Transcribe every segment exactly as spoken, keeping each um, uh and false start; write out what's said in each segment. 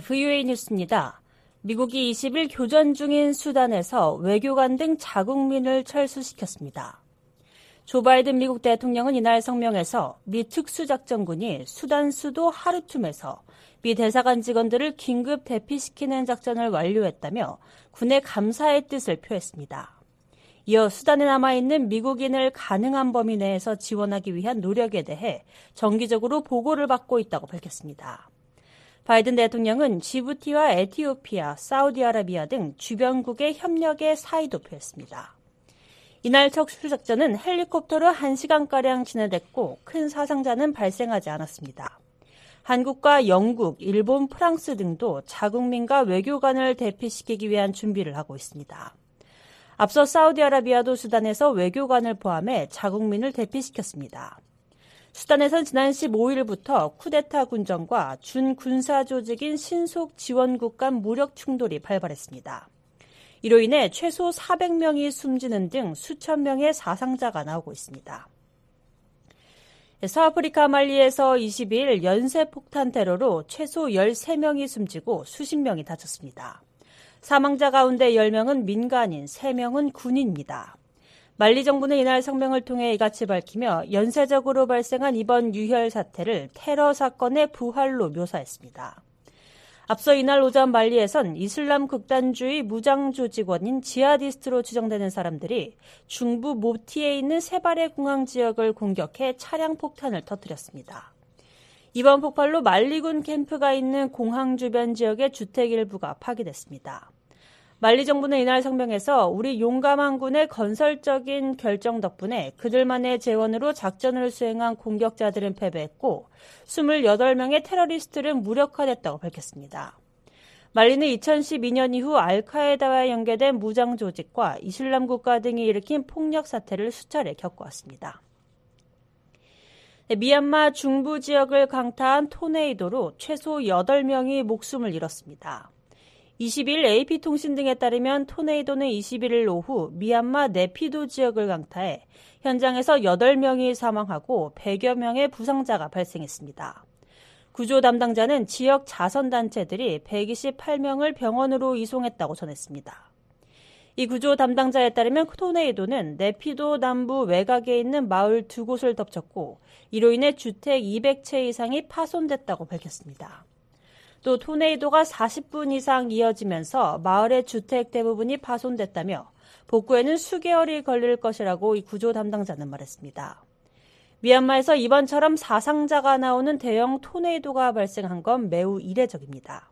브이오에이 뉴스입니다. 미국이 이십 일 교전 중인 수단에서 외교관 등 자국민을 철수시켰습니다. 조 바이든 미국 대통령은 이날 성명에서 미 특수작전군이 수단 수도 하르툼에서 미 대사관 직원들을 긴급 대피시키는 작전을 완료했다며 군의 감사의 뜻을 표했습니다. 이어 수단에 남아있는 미국인을 가능한 범위 내에서 지원하기 위한 노력에 대해 정기적으로 보고를 받고 있다고 밝혔습니다. 바이든 대통령은 지부티와 에티오피아, 사우디아라비아 등 주변국의 협력에 사의도 표했습니다. 이날 철수작전은 헬리콥터로 한 시간가량 진행됐고 큰 사상자는 발생하지 않았습니다. 한국과 영국, 일본, 프랑스 등도 자국민과 외교관을 대피시키기 위한 준비를 하고 있습니다. 앞서 사우디아라비아도 수단에서 외교관을 포함해 자국민을 대피시켰습니다. 수단에선 지난 십오일부터 쿠데타 군정과 준군사 조직인 신속 지원국 간 무력 충돌이 발발했습니다. 이로 인해 최소 사백 명이 숨지는 등 수천 명의 사상자가 나오고 있습니다. 서아프리카 말리에서 이십이일 연쇄폭탄 테러로 최소 열세 명이 숨지고 수십 명이 다쳤습니다. 사망자 가운데 열 명은 민간인, 세 명은 군인입니다. 말리 정부는 이날 성명을 통해 이같이 밝히며 연쇄적으로 발생한 이번 유혈 사태를 테러 사건의 부활로 묘사했습니다. 앞서 이날 오전 말리에선 이슬람 극단주의 무장조직원인 지하디스트로 추정되는 사람들이 중부 모티에 있는 세 발의 공항 지역을 공격해 차량 폭탄을 터뜨렸습니다. 이번 폭발로 말리군 캠프가 있는 공항 주변 지역의 주택 일부가 파괴됐습니다. 말리 정부는 이날 성명에서 우리 용감한 군의 건설적인 결정 덕분에 그들만의 재원으로 작전을 수행한 공격자들은 패배했고 이십팔 명의 테러리스트는 무력화됐다고 밝혔습니다. 말리는 이천십이 년 이후 알카에다와 연계된 무장 조직과 이슬람 국가 등이 일으킨 폭력 사태를 수차례 겪어왔습니다. 미얀마 중부 지역을 강타한 토네이도로 최소 여덟 명이 목숨을 잃었습니다. 이십일 에이피통신 등에 따르면 토네이도는 이십일일 오후 미얀마 네피도 지역을 강타해 현장에서 여덟 명이 사망하고 백여 명의 부상자가 발생했습니다. 구조 담당자는 지역 자선단체들이 백이십팔 명을 병원으로 이송했다고 전했습니다. 이 구조 담당자에 따르면 토네이도는 네피도 남부 외곽에 있는 마을 두 곳을 덮쳤고 이로 인해 주택 이백 채 이상이 파손됐다고 밝혔습니다. 또 토네이도가 사십 분 이상 이어지면서 마을의 주택 대부분이 파손됐다며 복구에는 수개월이 걸릴 것이라고 이 구조 담당자는 말했습니다. 미얀마에서 이번처럼 사상자가 나오는 대형 토네이도가 발생한 건 매우 이례적입니다.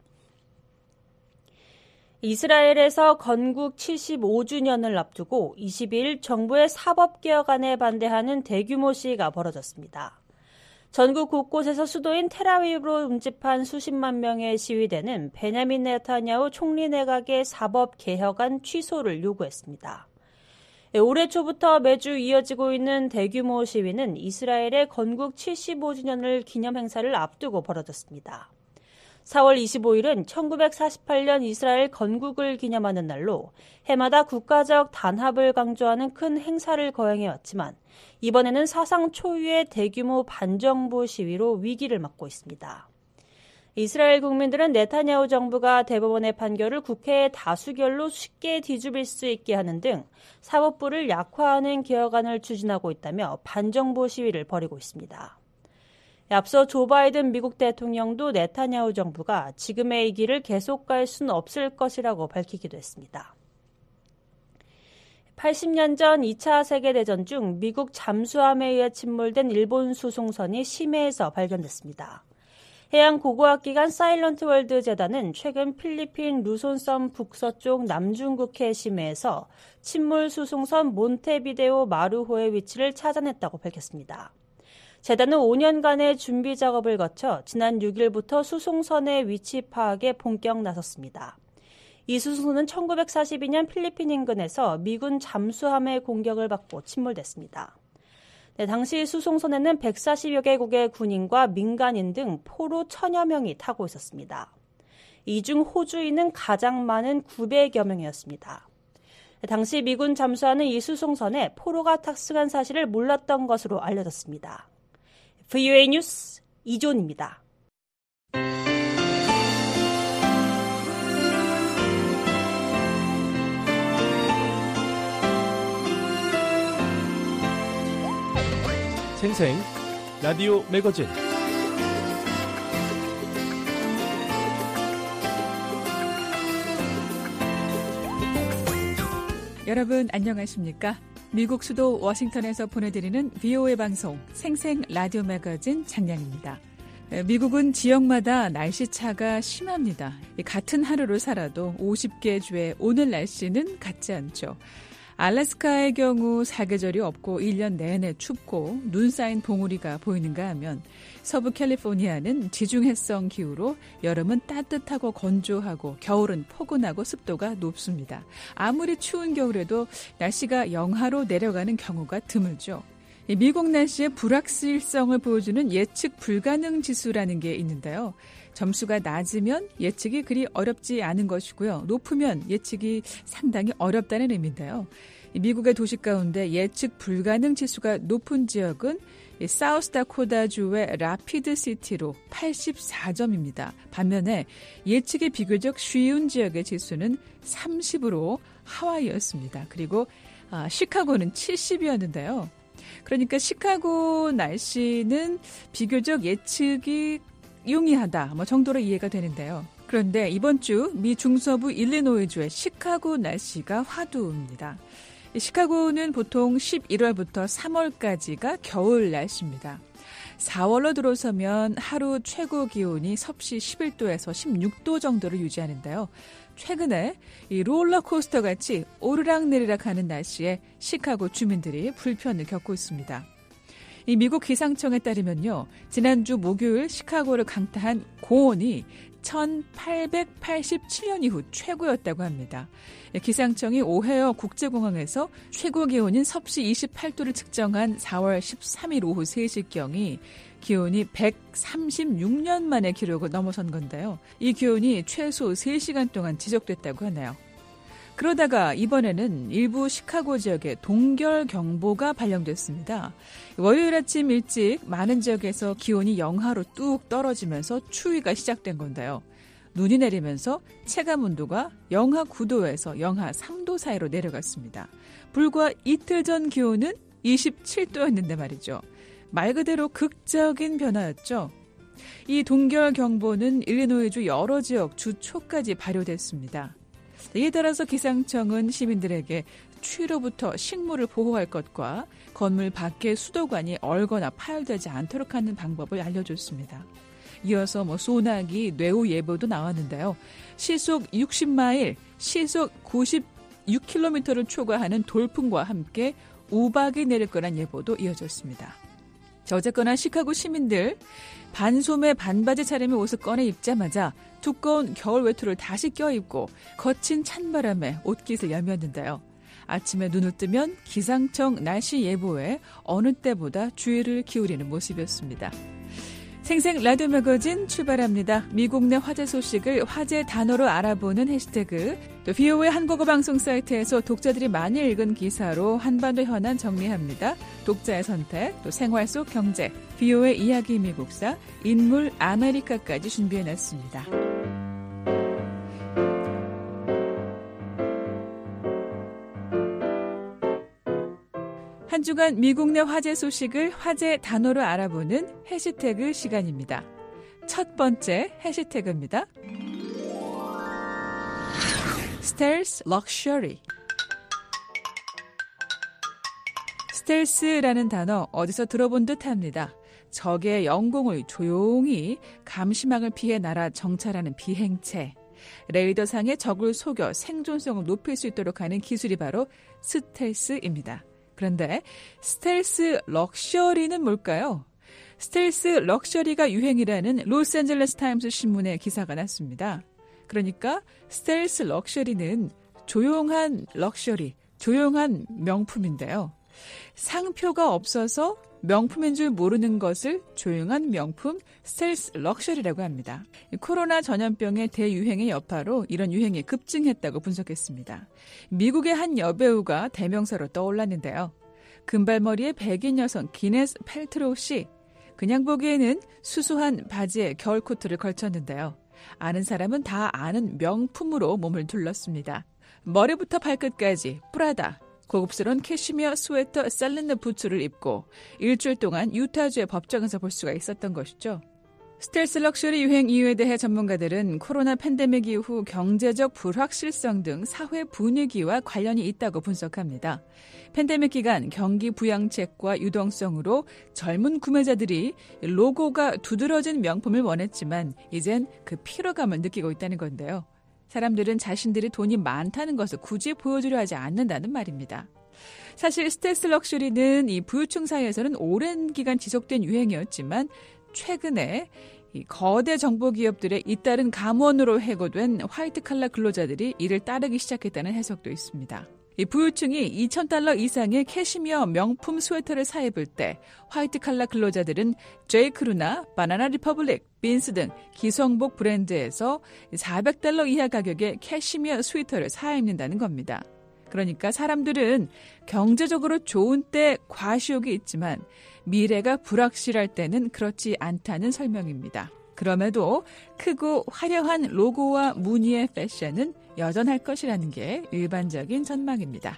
이스라엘에서 건국 칠십오 주년을 앞두고 이십이일 정부의 사법개혁안에 반대하는 대규모 시위가 벌어졌습니다. 전국 곳곳에서 수도인 텔아비브로 운집한 수십만 명의 시위대는 베냐민 네타냐후 총리 내각의 사법개혁안 취소를 요구했습니다. 올해 초부터 매주 이어지고 있는 대규모 시위는 이스라엘의 건국 칠십오 주년을 기념 행사를 앞두고 벌어졌습니다. 사월 이십오일은 천구백사십팔 년 이스라엘 건국을 기념하는 날로 해마다 국가적 단합을 강조하는 큰 행사를 거행해왔지만 이번에는 사상 초유의 대규모 반정부 시위로 위기를 맞고 있습니다. 이스라엘 국민들은 네타냐후 정부가 대법원의 판결을 국회의 다수결로 쉽게 뒤집을 수 있게 하는 등 사법부를 약화하는 개혁안을 추진하고 있다며 반정부 시위를 벌이고 있습니다. 앞서 조 바이든 미국 대통령도 네타냐후 정부가 지금의 이 길을 계속 갈 수는 없을 것이라고 밝히기도 했습니다. 팔십 년 전 이 차 세계대전 중 미국 잠수함에 의해 침몰된 일본 수송선이 심해에서 발견됐습니다. 해양고고학기관 사일런트 월드 재단은 최근 필리핀 루손섬 북서쪽 남중국해 심해에서 침몰 수송선 몬테비데오 마루호의 위치를 찾아냈다고 밝혔습니다. 재단은 오 년간의 준비 작업을 거쳐 지난 육일부터 수송선의 위치 파악에 본격 나섰습니다. 이 수송선은 천구백사십이 년 필리핀 인근에서 미군 잠수함의 공격을 받고 침몰됐습니다. 네, 당시 수송선에는 백사십여 개국의 군인과 민간인 등 포로 천여 명이 타고 있었습니다. 이 중 호주인은 가장 많은 구백여 명이었습니다. 네, 당시 미군 잠수함은 이 수송선에 포로가 탑승한 사실을 몰랐던 것으로 알려졌습니다. 브이오에이 뉴스 이존입니다. 생생 라디오 매거진 여러분 안녕하십니까? 미국 수도 워싱턴에서 보내드리는 브이오에이 방송 생생 라디오 매거진 장량입니다. 미국은 지역마다 날씨차가 심합니다. 같은 하루를 살아도 오십 개 주의 오늘 날씨는 같지 않죠. 알래스카의 경우 사계절이 없고 일 년 내내 춥고 눈 쌓인 봉우리가 보이는가 하면 서부 캘리포니아는 지중해성 기후로 여름은 따뜻하고 건조하고 겨울은 포근하고 습도가 높습니다. 아무리 추운 겨울에도 날씨가 영하로 내려가는 경우가 드물죠. 미국 날씨의 불확실성을 보여주는 예측 불가능 지수라는 게 있는데요. 점수가 낮으면 예측이 그리 어렵지 않은 것이고요. 높으면 예측이 상당히 어렵다는 의미인데요. 미국의 도시 가운데 예측 불가능 지수가 높은 지역은 사우스다코타주의 라피드시티로 팔십사 점입니다. 반면에 예측이 비교적 쉬운 지역의 지수는 삼십으로 하와이였습니다. 그리고 아, 시카고는 칠십이었는데요. 그러니까 시카고 날씨는 비교적 예측이 용이하다 뭐 정도로 이해가 되는데요. 그런데 이번 주 미 중서부 일리노이주의 시카고 날씨가 화두입니다. 시카고는 보통 십일월부터 삼월까지가 겨울 날씨입니다. 사월로 들어서면 하루 최고 기온이 섭씨 십일 도에서 십육 도 정도를 유지하는데요. 최근에 이 롤러코스터 같이 오르락내리락 하는 날씨에 시카고 주민들이 불편을 겪고 있습니다. 이 미국 기상청에 따르면요. 지난주 목요일 시카고를 강타한 고온이 천팔백팔십칠 년 이후 최고였다고 합니다. 기상청이 오헤어 국제공항에서 최고 기온인 섭씨 이십팔 도를 측정한 사월 십삼일 오후 세 시경이 기온이 백삼십육 년 만에 기록을 넘어선 건데요. 이 기온이 최소 세 시간 동안 지속됐다고 하네요. 그러다가 이번에는 일부 시카고 지역에 동결경보가 발령됐습니다. 월요일 아침 일찍 많은 지역에서 기온이 영하로 뚝 떨어지면서 추위가 시작된 건데요. 눈이 내리면서 체감온도가 영하 구 도에서 영하 삼 도 사이로 내려갔습니다. 불과 이틀 전 기온은 이십칠 도였는데 말이죠. 말 그대로 극적인 변화였죠. 이 동결경보는 일리노이주 여러 지역 주 초까지 발효됐습니다. 이에 따라서 기상청은 시민들에게 추위로부터 식물을 보호할 것과 건물 밖의 수도관이 얼거나 파열되지 않도록 하는 방법을 알려줬습니다. 이어서 뭐 소나기, 뇌우 예보도 나왔는데요. 시속 육십 마일, 시속 구십육 킬로미터를 초과하는 돌풍과 함께 우박이 내릴 거란 예보도 이어졌습니다. 어쨌거나 시카고 시민들 반소매 반바지 차림의 옷을 꺼내 입자마자 두꺼운 겨울 외투를 다시 껴입고 거친 찬바람에 옷깃을 여몄는데요. 아침에 눈을 뜨면 기상청 날씨 예보에 어느 때보다 주의를 기울이는 모습이었습니다. 생생 라디오 매거진 출발합니다. 미국 내 화제 소식을 화제 단어로 알아보는 해시태그, 또 브이오에이 한국어 방송 사이트에서 독자들이 많이 읽은 기사로 한반도 현안 정리합니다. 독자의 선택, 또 생활 속 경제, 브이오에이 이야기 미국사, 인물 아메리카까지 준비해놨습니다. 한 주간 미국 내 화제 소식을 화제 단어로 알아보는 해시태그 시간입니다. 첫 번째 해시태그입니다. Stealth Luxury. 스텔스라는 단어 어디서 들어본 듯합니다. 적의 영공을 조용히 감시망을 피해 날아 정찰하는 비행체. 레이더상의 적을 속여 생존성을 높일 수 있도록 하는 기술이 바로 스텔스입니다. 그런데 스텔스 럭셔리는 뭘까요? 스텔스 럭셔리가 유행이라는 로스앤젤레스 타임스 신문에 기사가 났습니다. 그러니까 스텔스 럭셔리는 조용한 럭셔리, 조용한 명품인데요. 상표가 없어서 명품인 줄 모르는 것을 조용한 명품, 스텔스 럭셔리라고 합니다. 코로나 전염병의 대유행의 여파로 이런 유행이 급증했다고 분석했습니다. 미국의 한 여배우가 대명사로 떠올랐는데요. 금발머리의 백인 여성 기네스 펠트로우 씨. 그냥 보기에는 수수한 바지에 겨울코트를 걸쳤는데요. 아는 사람은 다 아는 명품으로 몸을 둘렀습니다. 머리부터 발끝까지 프라다, 고급스러운 캐시미어 스웨터 셀린느 부츠를 입고 일주일 동안 유타주의 법정에서 볼 수가 있었던 것이죠. 스텔스 럭셔리 유행 이유에 대해 전문가들은 코로나 팬데믹 이후 경제적 불확실성 등 사회 분위기와 관련이 있다고 분석합니다. 팬데믹 기간 경기 부양책과 유동성으로 젊은 구매자들이 로고가 두드러진 명품을 원했지만 이젠 그 피로감을 느끼고 있다는 건데요. 사람들은 자신들이 돈이 많다는 것을 굳이 보여주려 하지 않는다는 말입니다. 사실 스텔스 럭셔리는 이 부유층 사이에서는 오랜 기간 지속된 유행이었지만 최근에 이 거대 정보기업들의 잇따른 감원으로 해고된 화이트 칼라 근로자들이 이를 따르기 시작했다는 해석도 있습니다. 이 부유층이 이천 달러 이상의 캐시미어 명품 스웨터를 사 입을 때 화이트 칼라 근로자들은 제이크루나 바나나 리퍼블릭, 빈스 등 기성복 브랜드에서 사백 달러 이하 가격의 캐시미어 스웨터를 사 입는다는 겁니다. 그러니까 사람들은 경제적으로 좋은 때 과시욕이 있지만 미래가 불확실할 때는 그렇지 않다는 설명입니다. 그럼에도 크고 화려한 로고와 무늬의 패션은 여전할 것이라는 게 일반적인 전망입니다.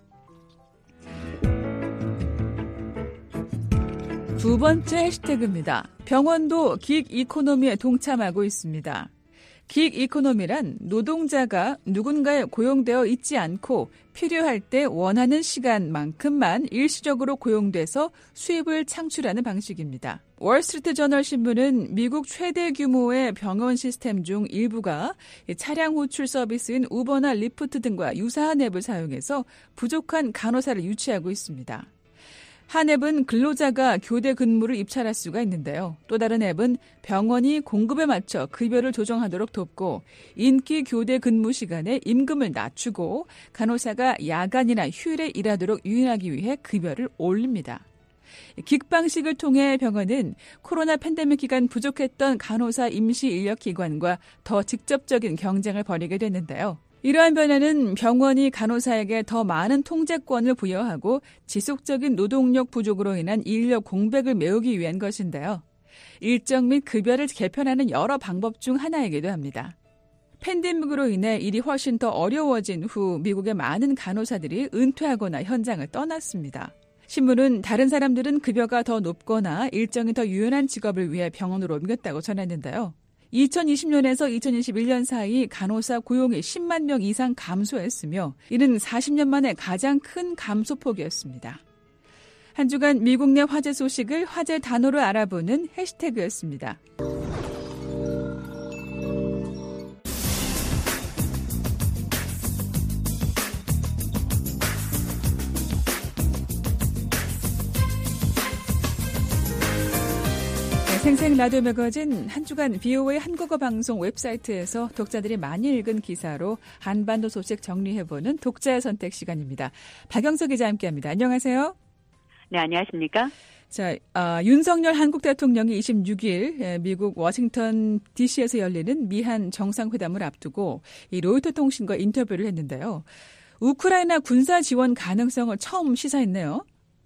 두 번째 해시태그입니다. 병원도 긱 이코노미에 동참하고 있습니다. 긱 이코노미란 노동자가 누군가에 고용되어 있지 않고 필요할 때 원하는 시간만큼만 일시적으로 고용돼서 수입을 창출하는 방식입니다. 월스트리트 저널 신문은 미국 최대 규모의 병원 시스템 중 일부가 차량 호출 서비스인 우버나 리프트 등과 유사한 앱을 사용해서 부족한 간호사를 유치하고 있습니다. 한 앱은 근로자가 교대 근무를 입찰할 수가 있는데요. 또 다른 앱은 병원이 공급에 맞춰 급여를 조정하도록 돕고 인기 교대 근무 시간에 임금을 낮추고 간호사가 야간이나 휴일에 일하도록 유인하기 위해 급여를 올립니다. 긱 방식을 통해 병원은 코로나 팬데믹 기간 부족했던 간호사 임시 인력 기관과 더 직접적인 경쟁을 벌이게 됐는데요. 이러한 변화는 병원이 간호사에게 더 많은 통제권을 부여하고 지속적인 노동력 부족으로 인한 인력 공백을 메우기 위한 것인데요. 일정 및 급여를 개편하는 여러 방법 중 하나이기도 합니다. 팬데믹으로 인해 일이 훨씬 더 어려워진 후 미국의 많은 간호사들이 은퇴하거나 현장을 떠났습니다. 신문은 다른 사람들은 급여가 더 높거나 일정이 더 유연한 직업을 위해 병원으로 옮겼다고 전했는데요. 이천이십 년에서 이천이십일 년 사이 간호사 고용이 십만 명 이상 감소했으며 이는 사십 년 만에 가장 큰 감소폭이었습니다. 한 주간 미국 내 화제 소식을 화제 단어로 알아보는 해시태그였습니다. 생생 라디오 매거진 한 주간 비오에이 한국어 방송 웹사이트에서 독자들이 많이 읽은 기사로 한반도 소식 정리해보는 독자의 선택 시간입니다. 박영석 기자 함께합니다. 안녕하세요. 네, 안녕하십니까? 자, 어, 윤석열 한국 대통령이 이십육 일 미국 워싱턴 디씨에서 열리는 미한 정상회담을 앞두고 이 로이터 통신과 인터뷰를 했는데요. 우크라이나 군사 지원 가능성을 처음 시사했네요.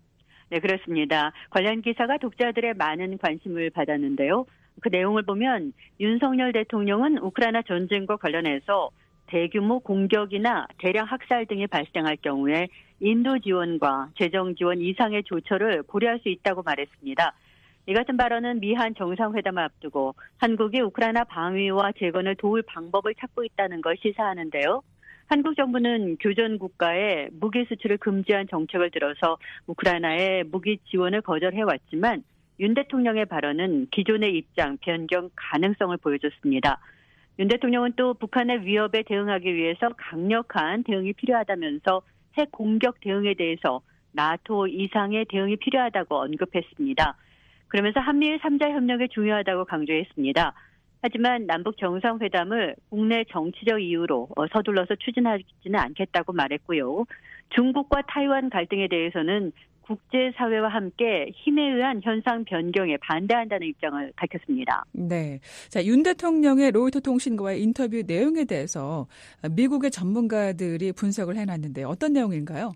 네, 그렇습니다. 관련 기사가 독자들의 많은 관심을 받았는데요. 그 내용을 보면 윤석열 대통령은 우크라이나 전쟁과 관련해서 대규모 공격이나 대량 학살 등이 발생할 경우에 인도 지원과 재정 지원 이상의 조처를 고려할 수 있다고 말했습니다. 이 같은 발언은 미한 정상회담을 앞두고 한국이 우크라이나 방위와 재건을 도울 방법을 찾고 있다는 걸 시사하는데요. 한국 정부는 교전 국가에 무기 수출을 금지한 정책을 들어서 우크라이나에 무기 지원을 거절해왔지만 윤 대통령의 발언은 기존의 입장 변경 가능성을 보여줬습니다. 윤 대통령은 또 북한의 위협에 대응하기 위해서 강력한 대응이 필요하다면서 핵 공격 대응에 대해서 나토 이상의 대응이 필요하다고 언급했습니다. 그러면서 한미일 삼 자 협력이 중요하다고 강조했습니다. 하지만 남북 정상회담을 국내 정치적 이유로 서둘러서 추진하지는 않겠다고 말했고요. 중국과 타이완 갈등에 대해서는 국제사회와 함께 힘에 의한 현상 변경에 반대한다는 입장을 밝혔습니다. 네. 자, 윤 대통령의 로이터 통신과의 인터뷰 내용에 대해서 미국의 전문가들이 분석을 해놨는데 어떤 내용인가요?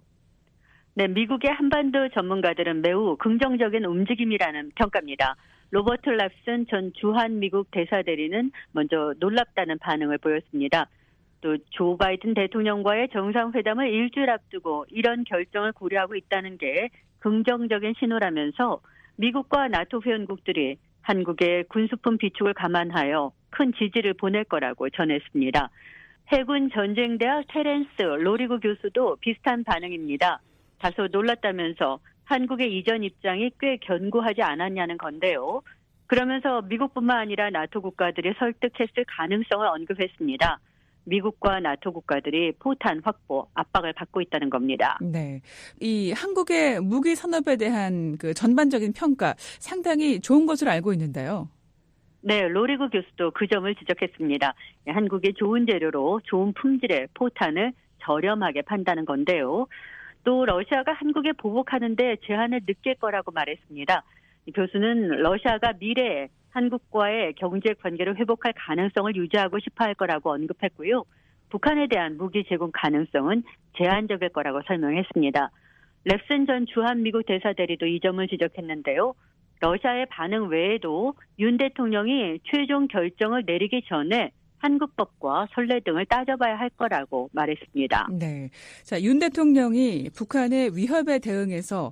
네, 미국의 한반도 전문가들은 매우 긍정적인 움직임이라는 평가입니다. 로버트 랍슨 전 주한 미국 대사대리는 먼저 놀랍다는 반응을 보였습니다. 또 조 바이든 대통령과의 정상회담을 일주일 앞두고 이런 결정을 고려하고 있다는 게 긍정적인 신호라면서 미국과 나토 회원국들이 한국의 군수품 비축을 감안하여 큰 지지를 보낼 거라고 전했습니다. 해군 전쟁대학 테렌스 로리고 교수도 비슷한 반응입니다. 다소 놀랐다면서 한국의 이전 입장이 꽤 견고하지 않았냐는 건데요. 그러면서 미국뿐만 아니라 나토 국가들이 설득했을 가능성을 언급했습니다. 미국과 나토 국가들이 포탄 확보, 압박을 받고 있다는 겁니다. 네, 이 한국의 무기 산업에 대한 그 전반적인 평가 상당히 좋은 것으로 알고 있는데요. 네, 로리고 교수도 그 점을 지적했습니다. 한국의 좋은 재료로 좋은 품질의 포탄을 저렴하게 판다는 건데요. 또 러시아가 한국에 보복하는 데 제한을 느낄 거라고 말했습니다. 이 교수는 러시아가 미래에 한국과의 경제 관계를 회복할 가능성을 유지하고 싶어 할 거라고 언급했고요. 북한에 대한 무기 제공 가능성은 제한적일 거라고 설명했습니다. 랩슨 전 주한미국 대사대리도 이 점을 지적했는데요. 러시아의 반응 외에도 윤 대통령이 최종 결정을 내리기 전에 한국법과 선례 등을 따져봐야 할 거라고 말했습니다. 네, 자, 윤 대통령이 북한의 위협에 대응해서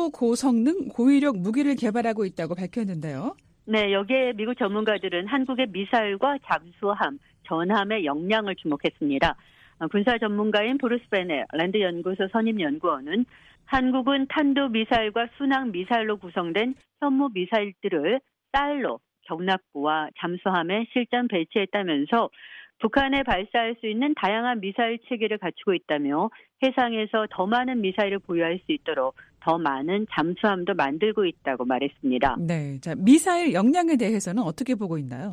초고성능 고위력 무기를 개발하고 있다고 밝혔는데요. 네, 여기에 미국 전문가들은 한국의 미사일과 잠수함, 전함의 역량을 주목했습니다. 군사 전문가인 브루스 베넷 랜드 연구소 선임 연구원은 한국은 탄도미사일과 순항미사일로 구성된 현무 미사일들을 쌀로 경납부와 잠수함에 실전 배치했다면서 북한에 발사할 수 있는 다양한 미사일 체계를 갖추고 있다며 해상에서 더 많은 미사일을 보유할 수 있도록 더 많은 잠수함도 만들고 있다고 말했습니다. 네, 자, 미사일 역량에 대해서는 어떻게 보고 있나요?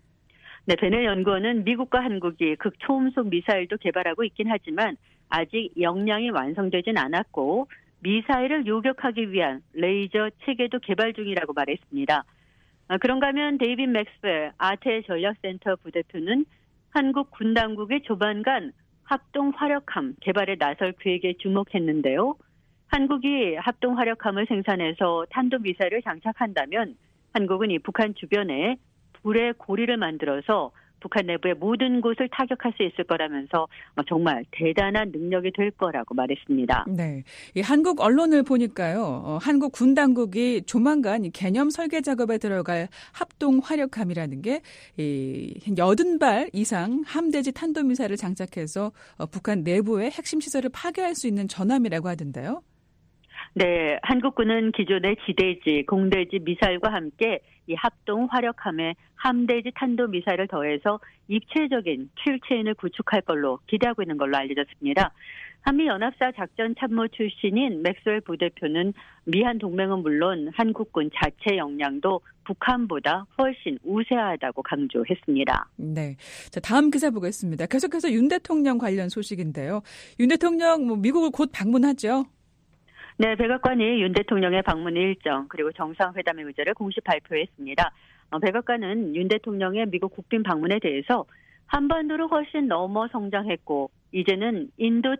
네, 베넬 연구원은 미국과 한국이 극초음속 미사일도 개발하고 있긴 하지만 아직 역량이 완성되진 않았고 미사일을 요격하기 위한 레이저 체계도 개발 중이라고 말했습니다. 그런가 하면 데이빗 맥스웰 아태 전략센터 부대표는 한국 군 당국이 조만간 합동 화력함 개발에 나설 계획에 주목했는데요. 한국이 합동 화력함을 생산해서 탄도미사일을 장착한다면 한국은 이 북한 주변에 불의 고리를 만들어서 북한 내부의 모든 곳을 타격할 수 있을 거라면서 정말 대단한 능력이 될 거라고 말했습니다. 네, 이 한국 언론을 보니까요, 어, 한국 군 당국이 조만간 이 개념 설계 작업에 들어갈 합동 화력함이라는 게 이 팔십 발 이상 함대지 탄도미사일을 장착해서 어, 북한 내부의 핵심 시설을 파괴할 수 있는 전함이라고 하던데요. 네, 한국군은 기존의 지대지, 공대지 미사일과 함께 이 합동 화력함에 함대지 탄도미사일을 더해서 입체적인 킬체인을 구축할 걸로 기대하고 있는 걸로 알려졌습니다. 한미연합사 작전참모 출신인 맥스웰 부대표는 미한 동맹은 물론 한국군 자체 역량도 북한보다 훨씬 우세하다고 강조했습니다. 네, 자, 다음 기사 보겠습니다. 계속해서 윤 대통령 관련 소식인데요. 윤 대통령 뭐 미국을 곧 방문하죠? 네, 백악관이 윤 대통령의 방문 일정 그리고 정상회담의 의제를 공식 발표했습니다. 어, 백악관은 윤 대통령의 미국 국빈 방문에 대해서 한반도로 훨씬 넘어 성장했고 이제는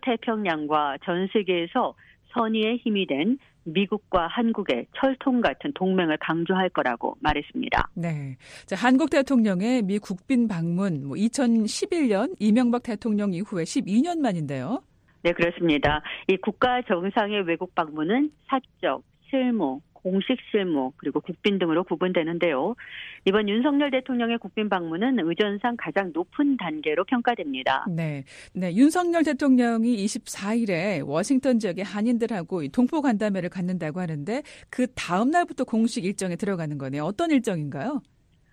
인도태평양과 전 세계에서 선의의 힘이 된 미국과 한국의 철통 같은 동맹을 강조할 거라고 말했습니다. 네, 자, 한국 대통령의 미 국빈 방문 뭐 이천십일 년 이명박 대통령 이후에 십이 년 만인데요. 네, 그렇습니다. 이 국가 정상의 외국 방문은 사적, 실무, 공식 실무, 그리고 국빈 등으로 구분되는데요. 이번 윤석열 대통령의 국빈 방문은 의전상 가장 높은 단계로 평가됩니다. 네, 네, 윤석열 대통령이 이십사 일에 워싱턴 지역의 한인들하고 동포 간담회를 갖는다고 하는데 그 다음 날부터 공식 일정에 들어가는 거네요. 어떤 일정인가요?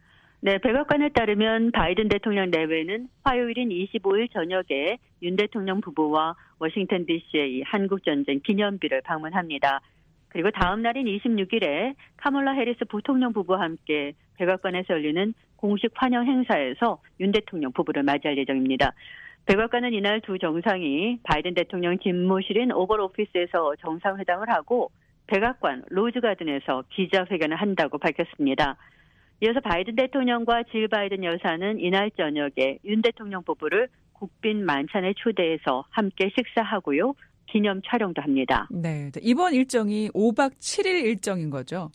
네, 백악관에 따르면 바이든 대통령 내외는 화요일인 이십오 일 저녁에 윤 대통령 부부와 워싱턴 디씨의 한국전쟁 기념비를 방문합니다. 그리고 다음 날인 이십육 일에 카멀라 해리스 부통령 부부와 함께 백악관에서 열리는 공식 환영 행사에서 윤 대통령 부부를 맞이할 예정입니다. 백악관은 이날 두 정상이 바이든 대통령 집무실인 오벌 오피스에서 정상회담을 하고 백악관 로즈가든에서 기자회견을 한다고 밝혔습니다. 이어서 바이든 대통령과 질 바이든 여사는 이날 저녁에 윤 대통령 부부를 국빈 만찬에 초대해서 함께 식사하고요. 기념 촬영도 합니다. 네, 이번 일정이 오박 칠일 일정인 거죠?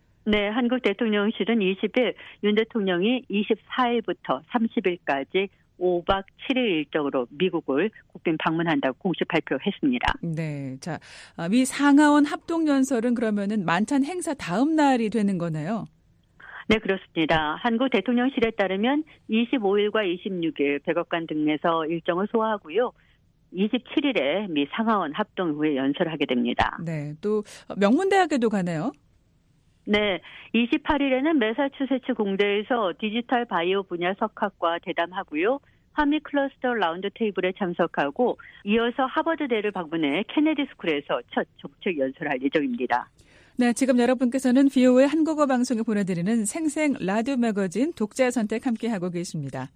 네, 한국 대통령실은 이십 일, 윤 대통령이 이십사 일부터 삼십 일까지 오 박 칠 일 일정으로 미국을 국빈 방문한다고 공식 발표했습니다. 네, 자, 미 상하원 합동연설은 그러면은 만찬 행사 다음 날이 되는 거네요. 네, 그렇습니다. 한국 대통령실에 따르면 이십오 일과 이십육 일 백악관 등에서 일정을 소화하고요. 이십칠 일에 미 상하원 합동 후에 연설을 하게 됩니다. 네, 또 명문대학에도 가네요. 네, 이십팔 일에는 매사추세츠 공대에서 디지털 바이오 분야 석학과 대담하고요. 한미 클러스터 라운드 테이블에 참석하고 이어서 하버드대를 방문해 케네디 스쿨에서 첫 정책 연설을 할 예정입니다. 네, 지금 여러분께서는 비오에이 한국어 방송에 보내드리는 생생 라디오 매거진 독자 선택 함께하고 계십니다.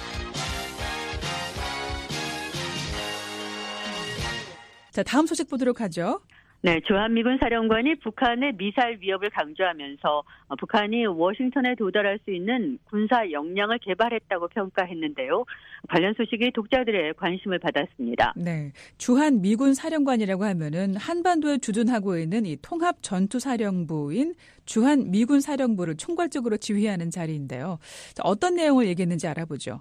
자, 다음 소식 보도록 하죠. 네, 주한미군 사령관이 북한의 미사일 위협을 강조하면서 북한이 워싱턴에 도달할 수 있는 군사 역량을 개발했다고 평가했는데요. 관련 소식이 독자들의 관심을 받았습니다. 네, 주한미군 사령관이라고 하면은 한반도에 주둔하고 있는 이 통합 전투사령부인 주한미군 사령부를 총괄적으로 지휘하는 자리인데요. 자, 어떤 내용을 얘기했는지 알아보죠.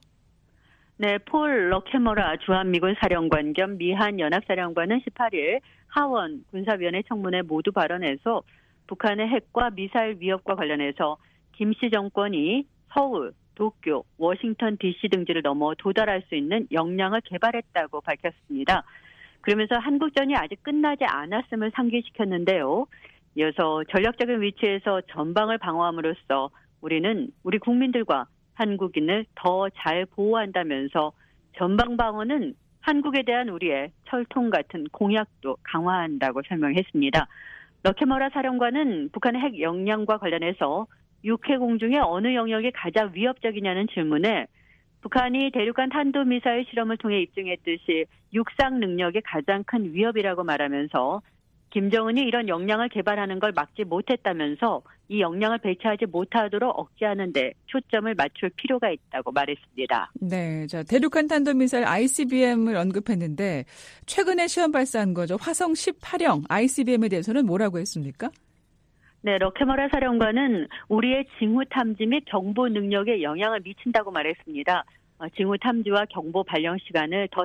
네, 폴 러케머라 주한미군 사령관 겸 미한 연합사령관은 십팔 일 하원 군사위원회 청문회 모두 발언에서 북한의 핵과 미사일 위협과 관련해서 김씨 정권이 서울, 도쿄, 워싱턴 디씨 등지를 넘어 도달할 수 있는 역량을 개발했다고 밝혔습니다. 그러면서 한국전이 아직 끝나지 않았음을 상기시켰는데요. 이어서 전략적인 위치에서 전방을 방어함으로써 우리는 우리 국민들과 한국인을 더 잘 보호한다면서 전방 방어는 한국에 대한 우리의 철통 같은 공약도 강화한다고 설명했습니다. 러케머라 사령관은 북한의 핵 역량과 관련해서 육해공 중에 어느 영역이 가장 위협적이냐는 질문에 북한이 대륙간 탄도미사일 실험을 통해 입증했듯이 육상 능력이 가장 큰 위협이라고 말하면서 김정은이 이런 역량을 개발하는 걸 막지 못했다면서 이 역량을 배치하지 못하도록 억제하는 데 초점을 맞출 필요가 있다고 말했습니다. 네, 자, 대륙간 탄도미사일 아이씨비엠을 언급했는데 최근에 시험 발사한 거죠. 화성 십팔형 아이씨비엠에 대해서는 뭐라고 했습니까? 네, 러케머라 사령관은 우리의 징후 탐지 및 경보 능력에 영향을 미친다고 말했습니다. 징후 탐지와 경보 발령 시간을 더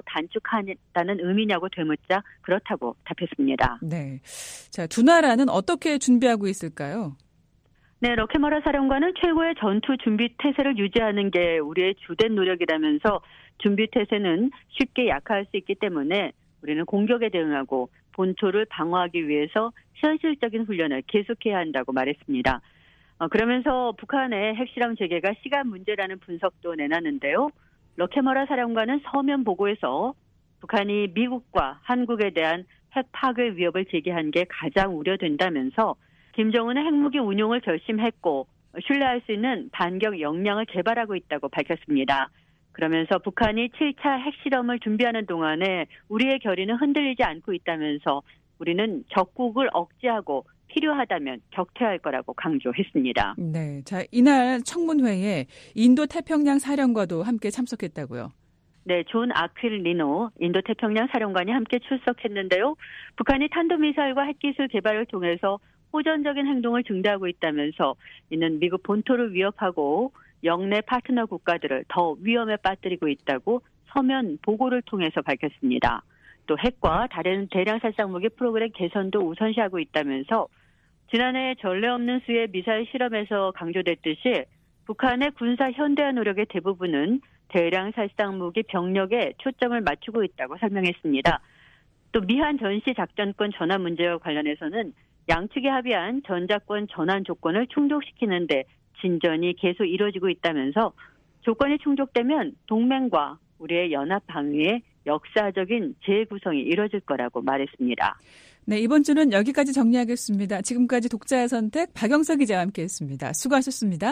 단축하다는 의미냐고 되묻자 그렇다고 답했습니다. 네, 자, 두 나라는 어떻게 준비하고 있을까요? 네, 러케머라 사령관은 최고의 전투 준비 태세를 유지하는 게 우리의 주된 노력이라면서 준비 태세는 쉽게 약화할 수 있기 때문에 우리는 공격에 대응하고 본토를 방어하기 위해서 현실적인 훈련을 계속해야 한다고 말했습니다. 어, 그러면서 북한의 핵실험 재개가 시간 문제라는 분석도 내놨는데요. 러케머라 사령관은 서면 보고에서 북한이 미국과 한국에 대한 핵 파괴 위협을 제기한 게 가장 우려된다면서 김정은의 핵무기 운용을 결심했고 신뢰할 수 있는 반격 역량을 개발하고 있다고 밝혔습니다. 그러면서 북한이 칠 차 핵실험을 준비하는 동안에 우리의 결의는 흔들리지 않고 있다면서 우리는 적국을 억제하고 필요하다면 격퇴할 거라고 강조했습니다. 네, 자, 이날 청문회에 인도태평양 사령관도 함께 참석했다고요. 네, 존 아퀼리노 인도태평양 사령관이 함께 출석했는데요. 북한이 탄도미사일과 핵기술 개발을 통해서 호전적인 행동을 증대하고 있다면서 이는 미국 본토를 위협하고 영내 파트너 국가들을 더 위험에 빠뜨리고 있다고 서면 보고를 통해서 밝혔습니다. 또 핵과 다른 대량 살상무기 프로그램 개선도 우선시하고 있다면서 지난해 전례 없는 수의 미사일 실험에서 강조됐듯이 북한의 군사 현대화 노력의 대부분은 대량 살상무기 병력에 초점을 맞추고 있다고 설명했습니다. 또 미한 전시 작전권 전환 문제와 관련해서는 양측이 합의한 전작권 전환 조건을 충족시키는데 진전이 계속 이루어지고 있다면서 조건이 충족되면 동맹과 우리의 연합 방위의 역사적인 재구성이 이루어질 거라고 말했습니다. 네, 이번 주는 여기까지 정리하겠습니다. 지금까지 독자의 선택 박영석 기자와 함께했습니다. 수고하셨습니다.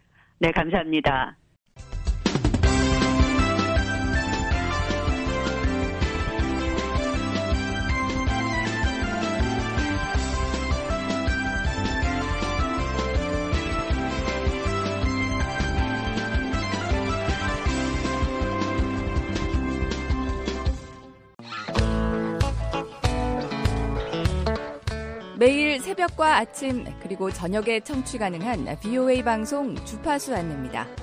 네, 감사합니다. 매일 새벽과 아침 그리고 저녁에 청취 가능한 비오에이 방송 주파수 안내입니다.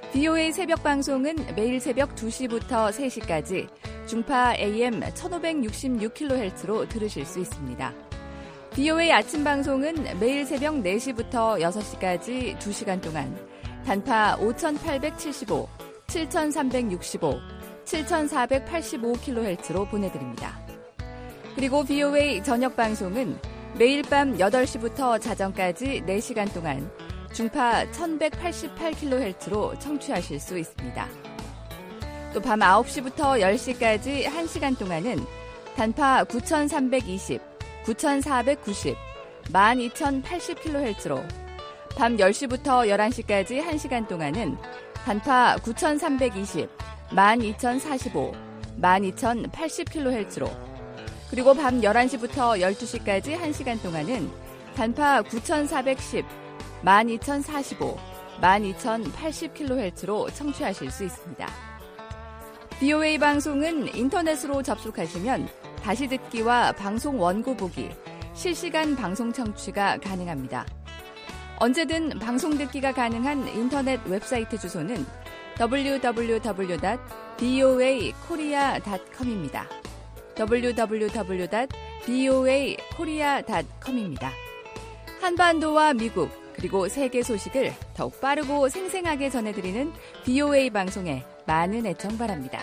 비오에이 새벽 방송은 매일 새벽 두 시부터 세 시까지 중파 에이엠 천오백육십육 킬로헤르츠로 들으실 수 있습니다. 비오에이 아침 방송은 매일 새벽 네 시부터 여섯 시까지 두 시간 동안 단파 오천팔백칠십오, 칠천삼백육십오, 칠천사백팔십오 킬로헤르츠로 보내드립니다. 그리고 비오에이 저녁 방송은 매일 밤 여덟 시부터 자정까지 네 시간 동안 중파 천백팔십팔 킬로헤르츠로 청취하실 수 있습니다. 또 밤 아홉 시부터 열 시까지 한 시간 동안은 단파 구천삼백이십, 구천사백구십, 만 이천팔십 킬로헤르츠로 밤 열 시부터 열한 시까지 한 시간 동안은 단파 구천삼백이십, 만 이천사십오, 만 이천팔십 킬로헤르츠로 그리고 밤 열한 시부터 열두 시까지 한 시간 동안은 단파 구천사백십, 만 이천사십오, 만 이천팔십 킬로헤르츠로 청취하실 수 있습니다. 비오에이 방송은 인터넷으로 접속하시면 다시 듣기와 방송 원고 보기, 실시간 방송 청취가 가능합니다. 언제든 방송 듣기가 가능한 인터넷 웹사이트 주소는 더블유 더블유 더블유 닷 비오에이 코리아 닷 컴입니다. 더블유 더블유 더블유 닷 비오에이 코리아 닷 컴입니다. 한반도와 미국 그리고 세계 소식을 더욱 빠르고 생생하게 전해드리는 비오에이 방송에 많은 애청 바랍니다.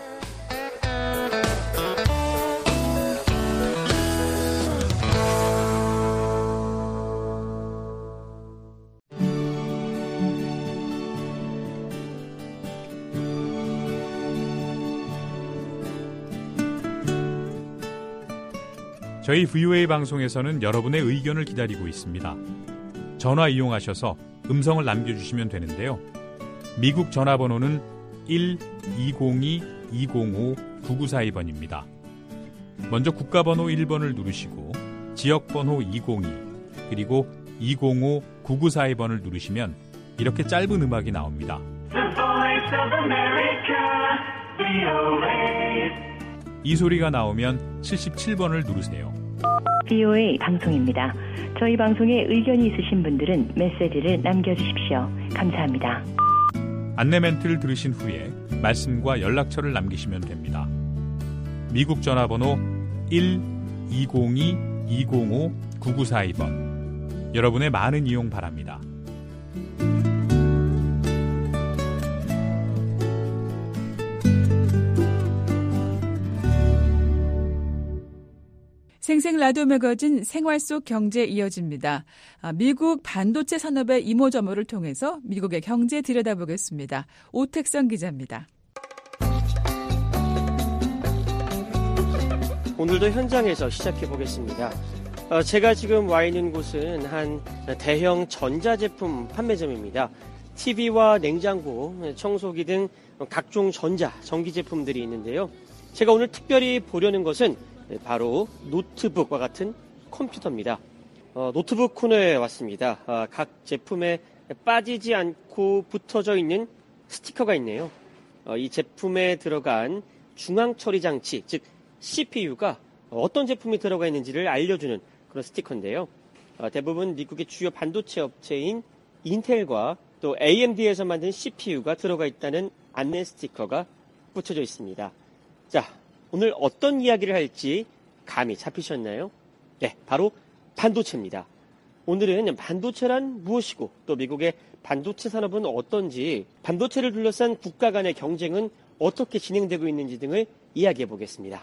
저희 브이오에이 방송에서는 여러분의 의견을 기다리고 있습니다. 전화 이용하셔서 음성을 남겨주시면 되는데요. 미국 전화번호는 일 이공이 이공오 구구사이 번입니다. 먼저 국가번호 일 번을 누르시고 지역번호 이공이 그리고 이공오 구구사이 번을 누르시면 이렇게 짧은 음악이 나옵니다. 이 소리가 나오면 칠십칠 번을 누르세요. 비오에이 방송입니다. 저희 방송에 의견이 있으신 분들은 메시지를 남겨주십시오. 감사합니다. 안내 멘트를 들으신 후에 말씀과 연락처를 남기시면 됩니다. 미국 전화번호 일 이공이 이공오 구구사이 번 여러분의 많은 이용 바랍니다. 생생 라디오 매거진 생활 속 경제 이어집니다. 미국 반도체 산업의 이모저모를 통해서 미국의 경제 들여다보겠습니다. 오택성 기자입니다. 오늘도 현장에서 시작해보겠습니다. 어, 제가 지금 와 있는 곳은 한 대형 전자제품 판매점입니다. 티비와 냉장고, 청소기 등 각종 전자, 전기 제품들이 있는데요. 제가 오늘 특별히 보려는 것은 바로 노트북과 같은 컴퓨터입니다. 어, 노트북 코너에 왔습니다. 어, 각 제품에 빠지지 않고 붙어져 있는 스티커가 있네요. 어, 이 제품에 들어간 중앙 처리 장치, 즉 씨피유가 어떤 제품이 들어가 있는지를 알려주는 그런 스티커인데요. 어, 대부분 미국의 주요 반도체 업체인 인텔과 또 에이엠디에서 만든 씨피유가 들어가 있다는 안내 스티커가 붙여져 있습니다. 자, 오늘 어떤 이야기를 할지 감이 잡히셨나요? 네, 바로 반도체입니다. 오늘은 반도체란 무엇이고 또 미국의 반도체 산업은 어떤지, 반도체를 둘러싼 국가 간의 경쟁은 어떻게 진행되고 있는지 등을 이야기해 보겠습니다.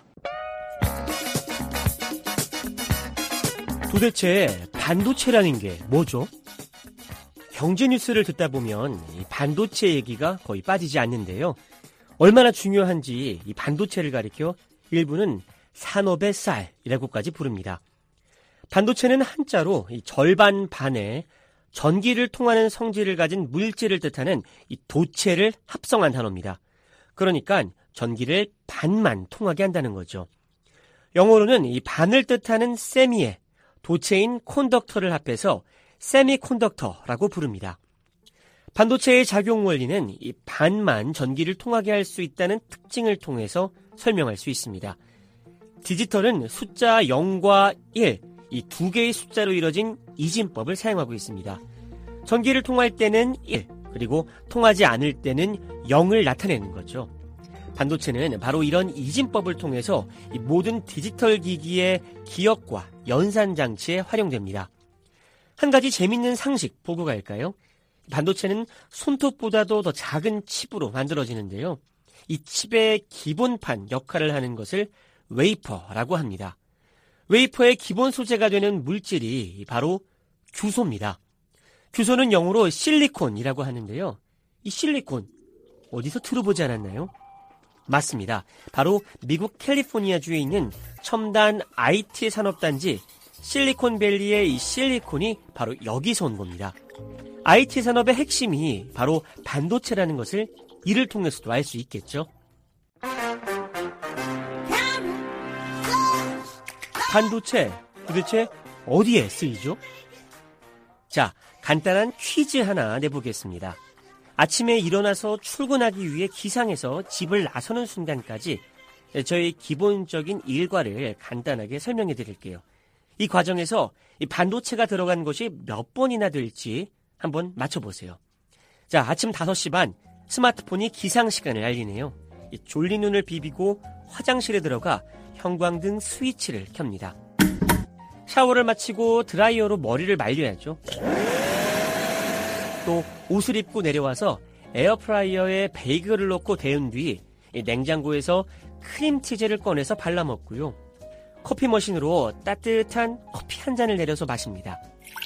도대체 반도체라는 게 뭐죠? 경제 뉴스를 듣다 보면 이 반도체 얘기가 거의 빠지지 않는데요. 얼마나 중요한지 이 반도체를 가리켜 일부는 산업의 쌀이라고까지 부릅니다. 반도체는 한자로 이 절반 반의 전기를 통하는 성질을 가진 물질을 뜻하는 이 도체를 합성한 단어입니다. 그러니까 전기를 반만 통하게 한다는 거죠. 영어로는 이 반을 뜻하는 세미에 도체인 콘덕터를 합해서 세미콘덕터라고 부릅니다. 반도체의 작용 원리는 이 반만 전기를 통하게 할 수 있다는 특징을 통해서 설명할 수 있습니다. 디지털은 숫자 영과 일, 이 두 개의 숫자로 이뤄진 이진법을 사용하고 있습니다. 전기를 통할 때는 일, 그리고 통하지 않을 때는 영을 나타내는 거죠. 반도체는 바로 이런 이진법을 통해서 이 모든 디지털 기기의 기억과 연산 장치에 활용됩니다. 한 가지 재밌는 상식 보고 갈까요? 반도체는 손톱보다도 더 작은 칩으로 만들어지는데요. 이 칩의 기본판 역할을 하는 것을 웨이퍼라고 합니다. 웨이퍼의 기본 소재가 되는 물질이 바로 규소입니다. 규소는 영어로 실리콘이라고 하는데요. 이 실리콘 어디서 들어보지 않았나요? 맞습니다. 바로 미국 캘리포니아주에 있는 첨단 아이티 산업단지 실리콘밸리의 이 실리콘이 바로 여기서 온 겁니다. 아이티 산업의 핵심이 바로 반도체라는 것을 이를 통해서도 알 수 있겠죠. 반도체 도대체 어디에 쓰이죠? 자, 간단한 퀴즈 하나 내보겠습니다. 아침에 일어나서 출근하기 위해 기상해서 집을 나서는 순간까지 저희 기본적인 일과를 간단하게 설명해 드릴게요. 이 과정에서 이 반도체가 들어간 것이 몇 번이나 될지 한번 맞춰보세요. 자, 아침 다섯 시 반 스마트폰이 기상 시간을 알리네요. 이 졸린 눈을 비비고 화장실에 들어가 형광등 스위치를 켭니다. 샤워를 마치고 드라이어로 머리를 말려야죠. 또 옷을 입고 내려와서 에어프라이어에 베이글을 넣고 데운 뒤 냉장고에서 크림치즈를 꺼내서 발라 먹고요. 커피 머신으로 따뜻한 커피 한 잔을 내려서 마십니다.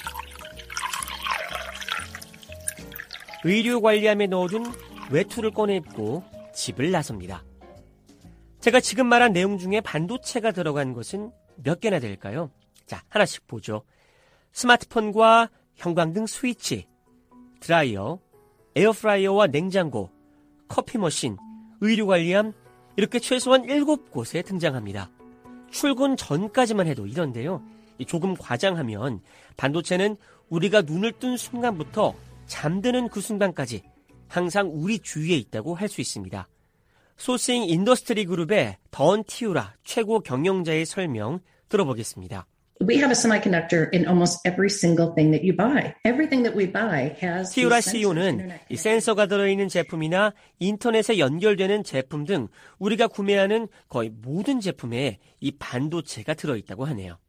의류 관리함에 넣어둔 외투를 꺼내 입고 집을 나섭니다. 제가 지금 말한 내용 중에 반도체가 들어간 것은 몇 개나 될까요? 자, 하나씩 보죠. 스마트폰과 형광등 스위치, 드라이어, 에어프라이어와 냉장고, 커피 머신, 의류 관리함 이렇게 최소한 일곱 곳에 등장합니다. 출근 전까지만 해도 이런데요. 조금 과장하면 반도체는 우리가 눈을 뜬 순간부터 잠드는 그 순간까지 항상 우리 주위에 있다고 할 수 있습니다. 소싱 인더스트리 그룹의 던 티우라 최고 경영자의 설명 들어보겠습니다. We have a semiconductor in almost every single thing that you buy. Everything that we buy has 티우라 씨이오는 이 센서가 들어있는 제품이나 인터넷에 연결되는 제품 등 우리가 구매하는 거의 모든 제품에 이 반도체가 들어있다고 하네요.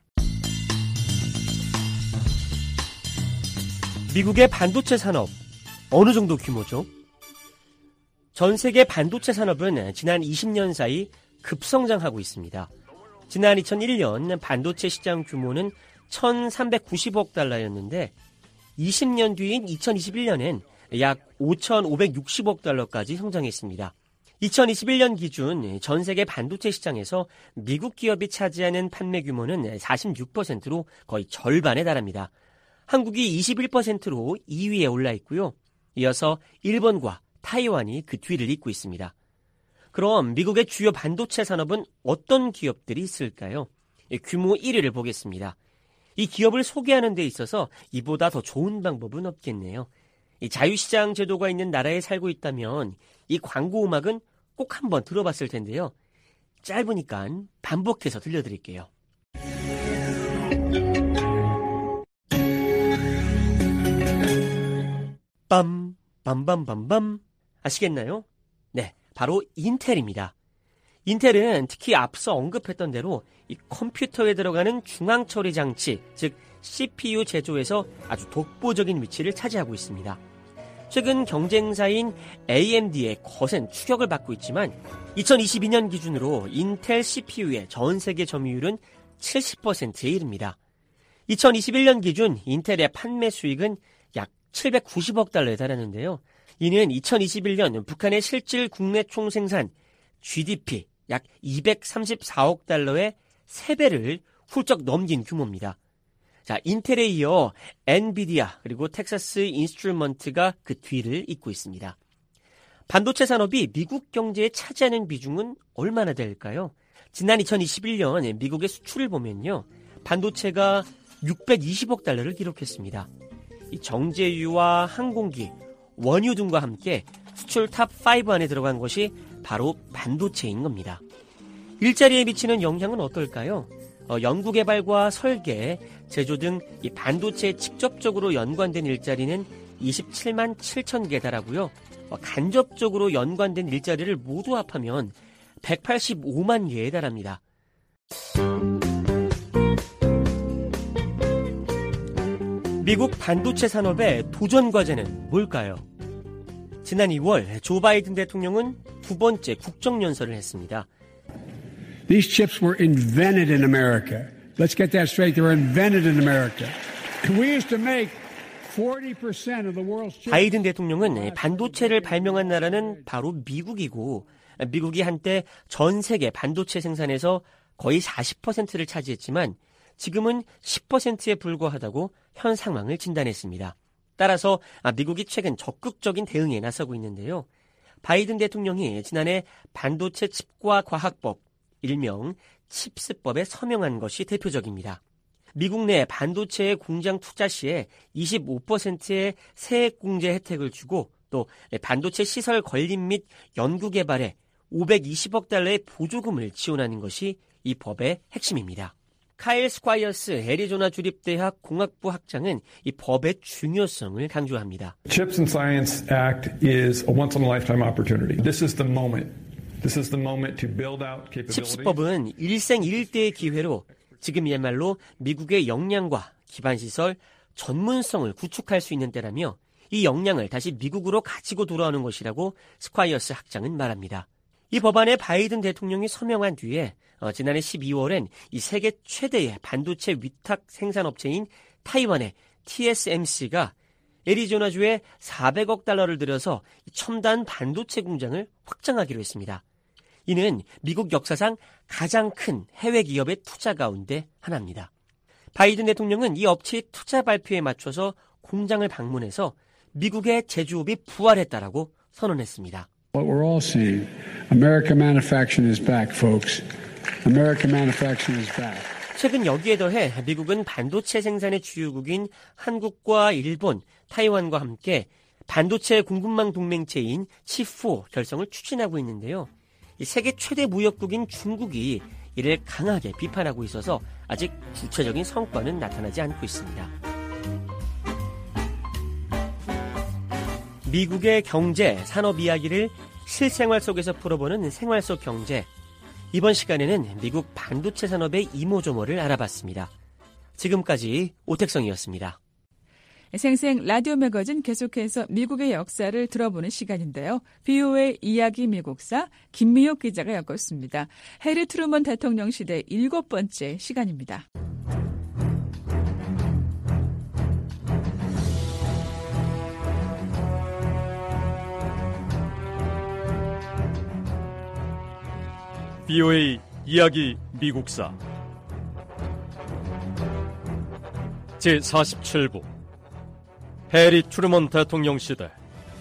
미국의 반도체 산업 어느 정도 규모죠? 전 세계 반도체 산업은 지난 이십 년 사이 급성장하고 있습니다. 지난 이천일 년 반도체 시장 규모는 천삼백구십억 달러였는데 이십 년 뒤인 이천이십일 년엔 약 오천오백육십억 달러까지 성장했습니다. 이천이십일 년 기준 전 세계 반도체 시장에서 미국 기업이 차지하는 판매 규모는 사십육 퍼센트로 거의 절반에 달합니다. 한국이 이십일 퍼센트로 이 위에 올라 있고요. 이어서 일본과 타이완이 그 뒤를 잇고 있습니다. 그럼 미국의 주요 반도체 산업은 어떤 기업들이 있을까요? 규모 일 위를 보겠습니다. 이 기업을 소개하는 데 있어서 이보다 더 좋은 방법은 없겠네요. 이 자유시장 제도가 있는 나라에 살고 있다면 이 광고 음악은 꼭 한번 들어봤을 텐데요. 짧으니까 반복해서 들려드릴게요. 빰, 빰빰빰빰. 아시겠나요? 네, 바로 인텔입니다. 인텔은 특히 앞서 언급했던 대로 이 컴퓨터에 들어가는 중앙처리 장치, 즉 씨피유 제조에서 아주 독보적인 위치를 차지하고 있습니다. 최근 경쟁사인 에이엠디의 거센 추격을 받고 있지만 이천이십이 년 기준으로 인텔 씨피유의 전 세계 점유율은 칠십 퍼센트에 이릅니다. 이천이십일 년 기준 인텔의 판매 수익은 약 칠백구십억 달러에 달하는데요. 이는 이천이십일 년 북한의 실질 국내 총생산 지디피 약 이백삼십사억 달러의 세 배를 훌쩍 넘긴 규모입니다. 자, 인텔에 이어 엔비디아 그리고 텍사스 인스트루먼트가 그 뒤를 잇고 있습니다. 반도체 산업이 미국 경제에 차지하는 비중은 얼마나 될까요? 지난 이천이십일 년 미국의 수출을 보면요. 반도체가 육백이십억 달러를 기록했습니다. 이 정제유와 항공기, 원유 등과 함께 수출 탑 오 안에 들어간 것이 바로 반도체인 겁니다. 일자리에 미치는 영향은 어떨까요? 어, 연구개발과 설계, 제조 등 이 반도체에 직접적으로 연관된 일자리는 이십칠만 칠천 개 달하고요. 어, 간접적으로 연관된 일자리를 모두 합하면 백팔십오만 개에 달합니다. 미국 반도체 산업의 도전 과제는 뭘까요? 지난 이월 조 바이든 대통령은 두 번째 국정연설을 했습니다. These chips were invented in America. Let's get that straight. They were invented in America. We used to make forty percent of the world's chips. 바이든 대통령은 반도체를 발명한 나라는 바로 미국이고 미국이 한때 전 세계 반도체 생산에서 거의 사십 퍼센트를 차지했지만 지금은 십 퍼센트에 불과하다고 현 상황을 진단했습니다. 따라서 미국이 최근 적극적인 대응에 나서고 있는데요. 바이든 대통령이 지난해 반도체 칩과 과학법, 일명 칩스법에 서명한 것이 대표적입니다. 미국 내 반도체 공장 투자 시에 이십오 퍼센트의 세액공제 혜택을 주고 또 반도체 시설 건립 및 연구개발에 오백이십억 달러의 보조금을 지원하는 것이 이 법의 핵심입니다. 카일 스콰이어스 애리조나 주립대학 공학부 학장은 이 법의 중요성을 강조합니다. Chips and Science Act is a once-in-a-lifetime opportunity. This is the moment. This is the moment to build out capability. 칩스법은 일생일대의 기회로 지금이야말로 미국의 역량과 기반시설, 전문성을 구축할 수 있는 때라며 이 역량을 다시 미국으로 가지고 돌아오는 것이라고 스콰이어스 학장은 말합니다. 이 법안에 바이든 대통령이 서명한 뒤에 어, 지난해 십이월엔 이 세계 최대의 반도체 위탁 생산업체인 타이완의 티에스엠씨가 애리조나주에 사백억 달러를 들여서 첨단 반도체 공장을 확장하기로 했습니다. 이는 미국 역사상 가장 큰 해외 기업의 투자 가운데 하나입니다. 바이든 대통령은 이 업체의 투자 발표에 맞춰서 공장을 방문해서 미국의 제조업이 부활했다라고 선언했습니다. What we're all seeing, American manufacturing is back, folks. American manufacturing is back. 최근 여기에 더해 미국은 반도체 생산의 주요국인 한국과 일본, 타이완과 함께 반도체 공급망 동맹체인 칩포 결성을 추진하고 있는데요. 이 세계 최대 무역국인 중국이 이를 강하게 비판하고 있어서 아직 구체적인 성과는 나타나지 않고 있습니다. 미국의 경제, 산업 이야기를 실생활 속에서 풀어보는 생활 속 경제. 이번 시간에는 미국 반도체 산업의 이모저모를 알아봤습니다. 지금까지 오택성이었습니다. 생생 라디오 매거진 계속해서 미국의 역사를 들어보는 시간인데요. 비오에이 이야기 미국사 김미옥 기자가 엮었습니다. 해리 트루먼 대통령 시대 일곱 번째 시간입니다. 비오에이 이야기 미국사 제사십칠 부 해리 트루먼 대통령 시대.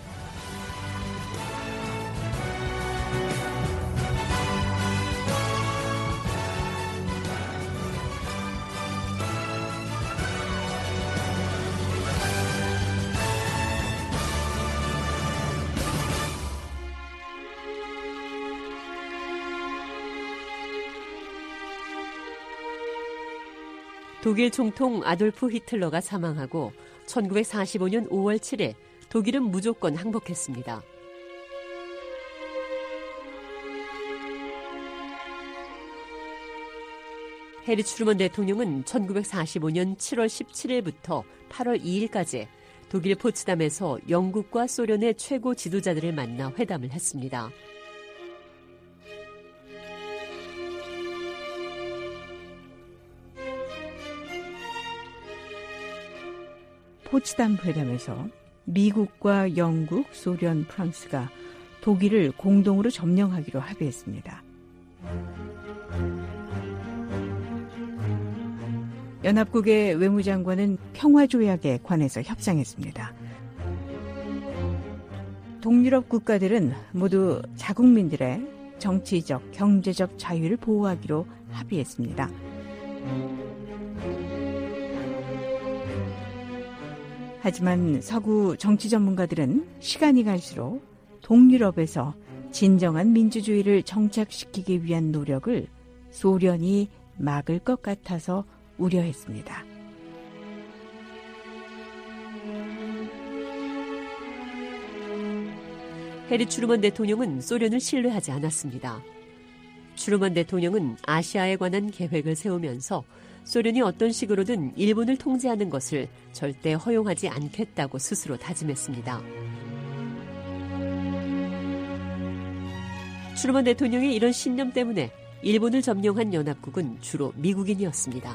독일 총통 아돌프 히틀러가 사망하고 천구백사십오 년 오월 칠일 독일은 무조건 항복했습니다. 해리 트루먼 대통령은 천구백사십오 년 칠월 십칠일부터 팔월 이일까지 독일 포츠담에서 영국과 소련의 최고 지도자들을 만나 회담을 했습니다. 포츠담 회담에서 미국과 영국, 소련, 프랑스가 독일을 공동으로 점령하기로 합의했습니다. 연합국의 외무장관은 평화조약에 관해서 협상했습니다. 동유럽 국가들은 모두 자국민들의 정치적, 경제적 자유를 보호하기로 합의했습니다. 하지만 서구 정치 전문가들은 시간이 갈수록 동유럽에서 진정한 민주주의를 정착시키기 위한 노력을 소련이 막을 것 같아서 우려했습니다. 해리 트루먼 대통령은 소련을 신뢰하지 않았습니다. 트루먼 대통령은 아시아에 관한 계획을 세우면서 소련이 어떤 식으로든 일본을 통제하는 것을 절대 허용하지 않겠다고 스스로 다짐했습니다. 트루먼 대통령의 이런 신념 때문에 일본을 점령한 연합국은 주로 미국인이었습니다.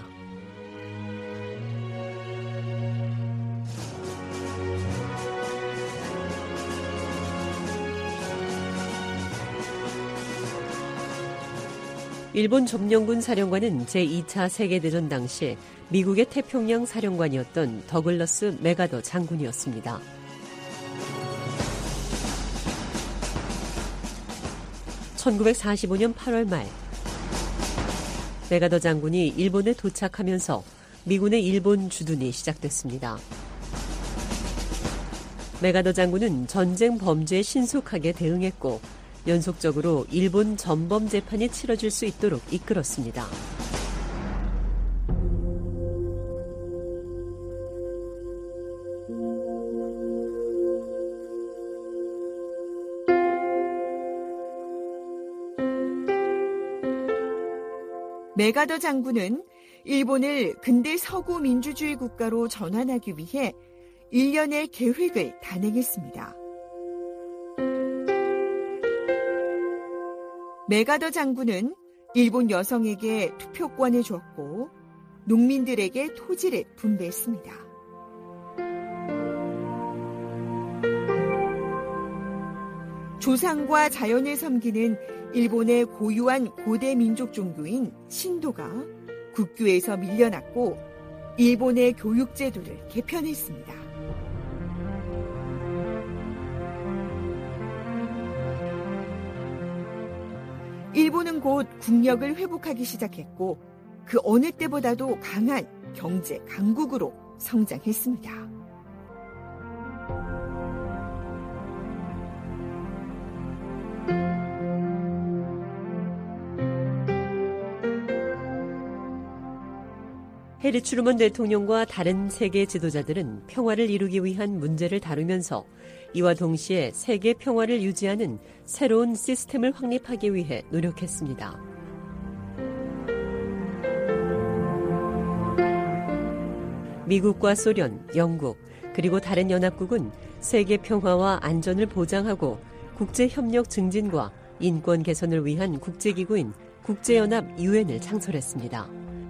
일본 점령군 사령관은 제이 차 세계대전 당시 미국의 태평양 사령관이었던 더글러스 메가더 장군이었습니다. 천구백사십오 년 팔월 말 메가더 장군이 일본에 도착하면서 미군의 일본 주둔이 시작됐습니다. 메가더 장군은 전쟁 범죄에 신속하게 대응했고 연속적으로 일본 전범 재판이 치러질 수 있도록 이끌었습니다. 메가더 장군은 일본을 근대 서구 민주주의 국가로 전환하기 위해 일련의 계획을 단행했습니다. 메가더 장군은 일본 여성에게 투표권을 줬고 농민들에게 토지를 분배했습니다. 조상과 자연을 섬기는 일본의 고유한 고대 민족 종교인 신도가 국교에서 밀려났고 일본의 교육 제도를 개편했습니다. 일본은 곧 국력을 회복하기 시작했고 그 어느 때보다도 강한 경제 강국으로 성장했습니다. 해리 트루먼 대통령과 다른 세계 지도자들은 평화를 이루기 위한 문제를 다루면서 이와 동시에 세계 평화를 유지하는 새로운 시스템을 확립하기 위해 노력했습니다. 미국과 소련, 영국, 그리고 다른 연합국은 세계 평화와 안전을 보장하고 국제협력 증진과 인권 개선을 위한 국제기구인 국제연합 유엔을 창설했습니다.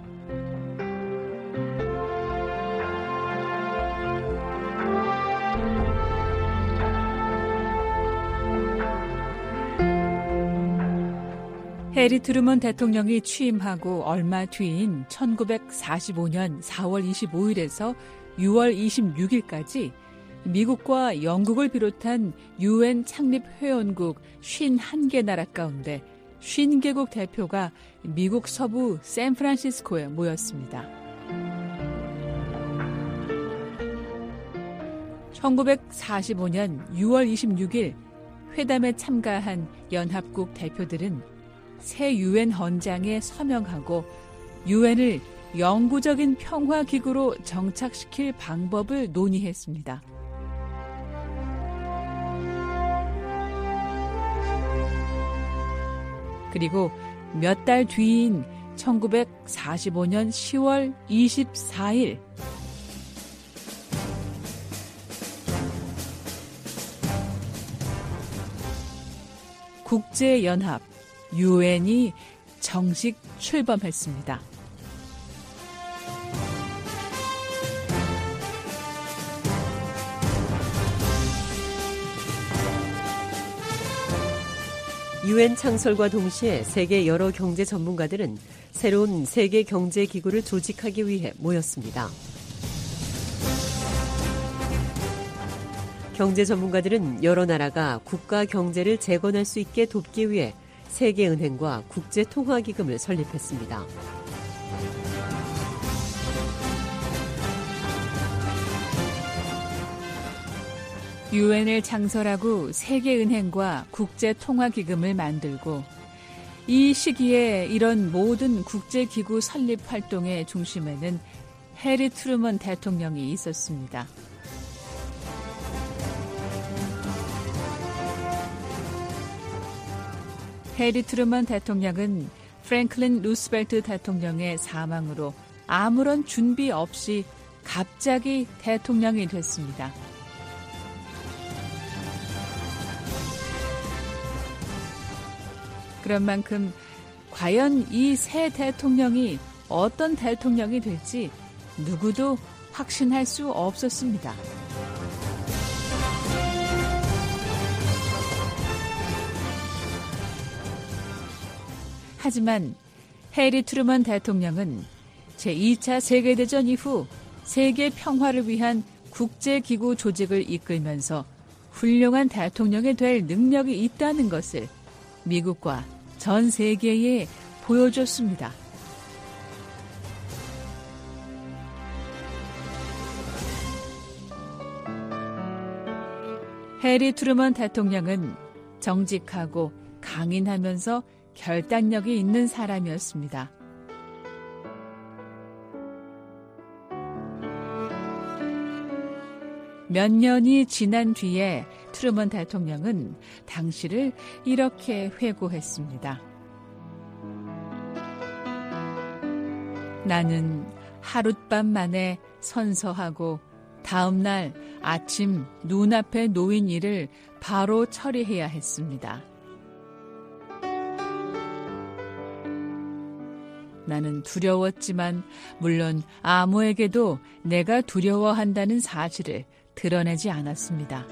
해리 트루먼 대통령이 취임하고 얼마 뒤인 천구백사십오 년 사월 이십오일에서 유월 이십육일까지 미국과 영국을 비롯한 유엔 창립 회원국 오십일 개 나라 가운데 오십 개국 대표가 미국 서부 샌프란시스코에 모였습니다. 천구백사십오 년 유월 이십육일 회담에 참가한 연합국 대표들은 새 유엔 헌장에 서명하고 유엔을 영구적인 평화기구로 정착시킬 방법을 논의했습니다. 그리고 몇 달 뒤인 천구백사십오 년 시월 이십사일 국제연합 유엔이 정식 출범했습니다. 유엔 창설과 동시에 세계 여러 경제 전문가들은 새로운 세계 경제 기구를 조직하기 위해 모였습니다. 경제 전문가들은 여러 나라가 국가 경제를 재건할 수 있게 돕기 위해 세계은행과 국제통화기금을 설립했습니다. 유엔을 창설하고 세계은행과 국제통화기금을 만들고 이 시기에 이런 모든 국제기구 설립 활동의 중심에는 해리 트루먼 대통령이 있었습니다. 해리 트루먼 대통령은 프랭클린 루스벨트 대통령의 사망으로 아무런 준비 없이 갑자기 대통령이 됐습니다. 그런 만큼 과연 이 새 대통령이 어떤 대통령이 될지 누구도 확신할 수 없었습니다. 하지만 해리 트루먼 대통령은 제이 차 세계대전 이후 세계 평화를 위한 국제기구 조직을 이끌면서 훌륭한 대통령이 될 능력이 있다는 것을 미국과 전 세계에 보여줬습니다. 해리 트루먼 대통령은 정직하고 강인하면서 결단력이 있는 사람이었습니다. 몇 년이 지난 뒤에 트루먼 대통령은 당시를 이렇게 회고했습니다. 나는 하룻밤 만에 선서하고 다음 날 아침 눈앞에 놓인 일을 바로 처리해야 했습니다. 나는 두려웠지만 물론 아무에게도 내가 두려워한다는 사실을 드러내지 않았습니다.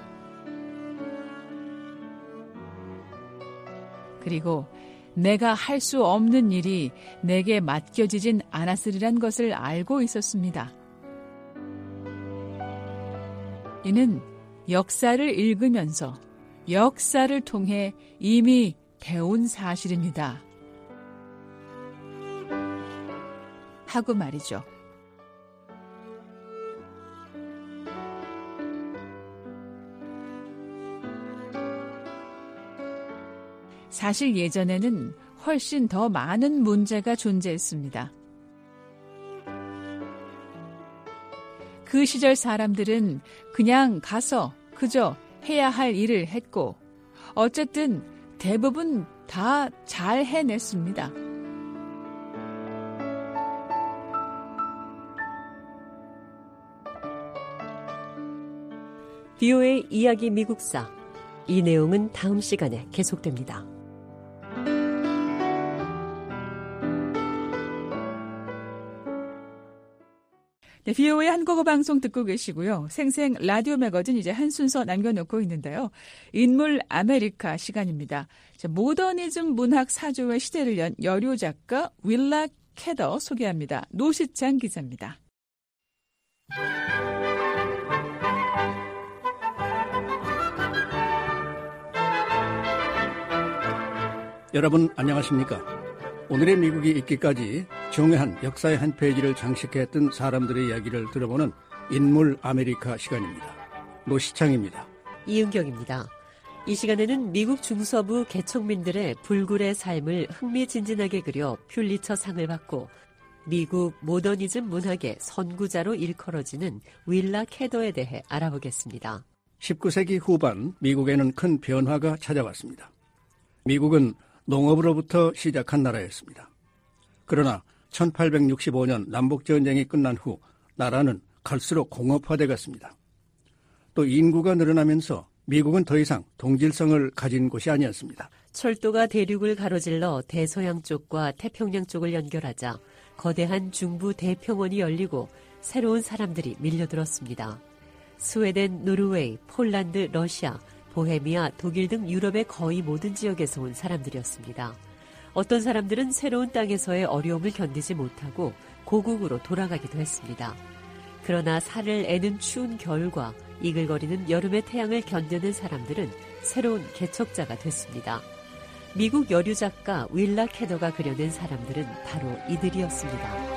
그리고 내가 할 수 없는 일이 내게 맡겨지진 않았으리란 것을 알고 있었습니다. 이는 역사를 읽으면서 역사를 통해 이미 배운 사실입니다. 하고 말이죠. 사실 예전에는 훨씬 더 많은 문제가 존재했습니다. 그 시절 사람들은 그냥 가서 그저 해야 할 일을 했고 어쨌든 대부분 다 잘 해냈습니다. 비오에이 이야기 미국사. 이 내용은 다음 시간에 계속됩니다. 네, 비오에이 한국어 방송 듣고 계시고요. 생생 라디오 매거진 이제 한 순서 남겨놓고 있는데요. 인물 아메리카 시간입니다. 자, 모더니즘 문학 사조의 시대를 연 여류 작가 윌라 캐더 소개합니다. 노시창 기자입니다. 여러분 안녕하십니까? 오늘의 미국이 있기까지 중요한 역사의 한 페이지를 장식했던 사람들의 이야기를 들어보는 인물 아메리카 시간입니다. 노시창입니다. 이은경입니다. 이 시간에는 미국 중서부 개척민들의 불굴의 삶을 흥미진진하게 그려 퓰리처 상을 받고 미국 모더니즘 문학의 선구자로 일컬어지는 윌라 캐더에 대해 알아보겠습니다. 십구 세기 후반 미국에는 큰 변화가 찾아왔습니다. 미국은 농업으로부터 시작한 나라였습니다. 그러나 천팔백육십오 년 남북전쟁이 끝난 후 나라는 갈수록 공업화돼 갔습니다. 또 인구가 늘어나면서 미국은 더 이상 동질성을 가진 곳이 아니었습니다. 철도가 대륙을 가로질러 대서양 쪽과 태평양 쪽을 연결하자 거대한 중부 대평원이 열리고 새로운 사람들이 밀려들었습니다. 스웨덴, 노르웨이, 폴란드, 러시아, 보헤미아, 독일 등 유럽의 거의 모든 지역에서 온 사람들이었습니다. 어떤 사람들은 새로운 땅에서의 어려움을 견디지 못하고 고국으로 돌아가기도 했습니다. 그러나 살을 애는 추운 겨울과 이글거리는 여름의 태양을 견뎌낸 사람들은 새로운 개척자가 됐습니다. 미국 여류 작가 윌라 캐더가 그려낸 사람들은 바로 이들이었습니다.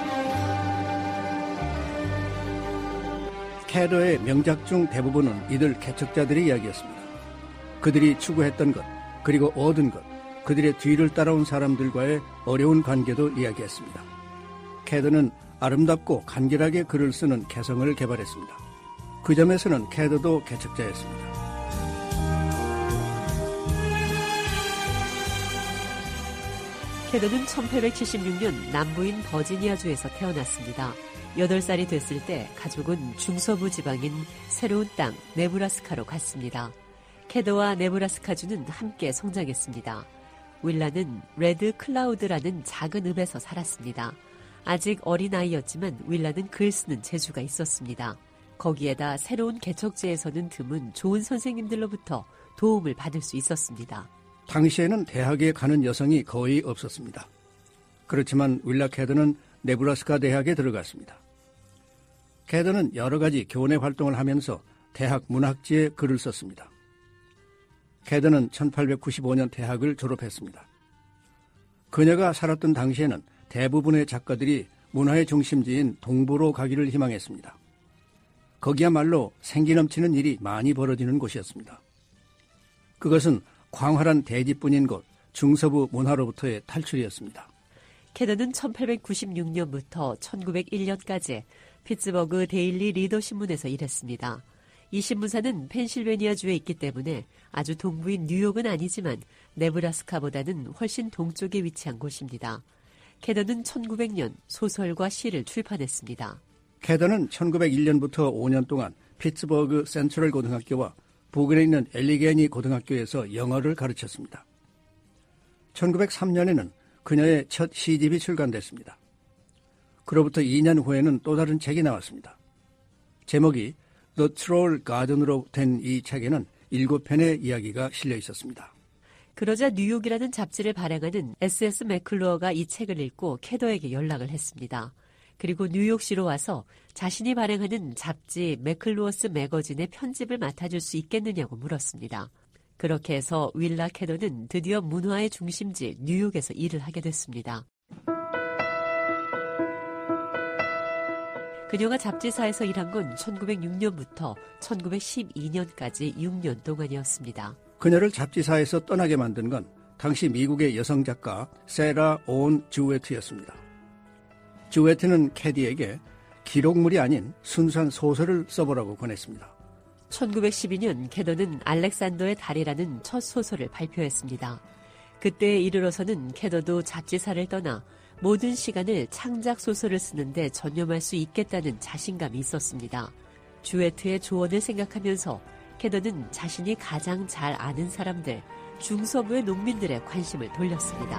캐더의 명작 중 대부분은 이들 개척자들의 이야기였습니다. 그들이 추구했던 것, 그리고 얻은 것, 그들의 뒤를 따라온 사람들과의 어려운 관계도 이야기했습니다. 캐더는 아름답고 간결하게 글을 쓰는 개성을 개발했습니다. 그 점에서는 캐더도 개척자였습니다. 캐더는 천팔백칠십육 년 남부인 버지니아주에서 태어났습니다. 여덟 살이 됐을 때 가족은 중서부 지방인 새로운 땅 네브라스카로 갔습니다. 캐더와 네브라스카주는 함께 성장했습니다. 윌라는 레드 클라우드라는 작은 읍에서 살았습니다. 아직 어린아이였지만 윌라는 글 쓰는 재주가 있었습니다. 거기에다 새로운 개척지에서는 드문 좋은 선생님들로부터 도움을 받을 수 있었습니다. 당시에는 대학에 가는 여성이 거의 없었습니다. 그렇지만 윌라 캐더는 네브라스카 대학에 들어갔습니다. 캐더는 여러 가지 교내 활동을 하면서 대학 문학지에 글을 썼습니다. 캐더는 천팔백구십오 년 대학을 졸업했습니다. 그녀가 살았던 당시에는 대부분의 작가들이 문화의 중심지인 동부로 가기를 희망했습니다. 거기야말로 생기 넘치는 일이 많이 벌어지는 곳이었습니다. 그것은 광활한 대지뿐인 곳 중서부 문화로부터의 탈출이었습니다. 캐더는 천팔백구십육 년부터 천구백일 년까지 피츠버그 데일리 리더 신문에서 일했습니다. 이 신문사는 펜실베니아주에 있기 때문에 아주 동부인 뉴욕은 아니지만 네브라스카보다는 훨씬 동쪽에 위치한 곳입니다. 캐더는 천구백 년 소설과 시를 출판했습니다. 캐더는 천구백일 년부터 오 년 동안 피츠버그 센트럴 고등학교와 부근에 있는 엘리게니 고등학교에서 영어를 가르쳤습니다. 천구백삼 년에는 그녀의 첫 시집이 출간됐습니다. 그로부터 이 년 후에는 또 다른 책이 나왔습니다. 제목이 The Troll Garden으로 된 이 책에는 일곱 편의 이야기가 실려 있었습니다. 그러자 뉴욕이라는 잡지를 발행하는 에스 에스 맥클루어가 이 책을 읽고 캐더에게 연락을 했습니다. 그리고 뉴욕시로 와서 자신이 발행하는 잡지 맥클루어스 매거진의 편집을 맡아줄 수 있겠느냐고 물었습니다. 그렇게 해서 윌라 캐더는 드디어 문화의 중심지 뉴욕에서 일을 하게 됐습니다. 그녀가 잡지사에서 일한 건 천구백육 년부터 천구백십이 년까지 육 년 동안이었습니다. 그녀를 잡지사에서 떠나게 만든 건 당시 미국의 여성 작가 세라 온 주웨트였습니다. 주웨트는 캐디에게 기록물이 아닌 순수한 소설을 써보라고 권했습니다. 천구백십이 년 캐더는 알렉산더의 달이라는 첫 소설을 발표했습니다. 그때에 이르러서는 캐더도 잡지사를 떠나 모든 시간을 창작 소설을 쓰는데 전념할 수 있겠다는 자신감이 있었습니다. 주웨트의 조언을 생각하면서 캐더는 자신이 가장 잘 아는 사람들, 중서부의 농민들의 관심을 돌렸습니다.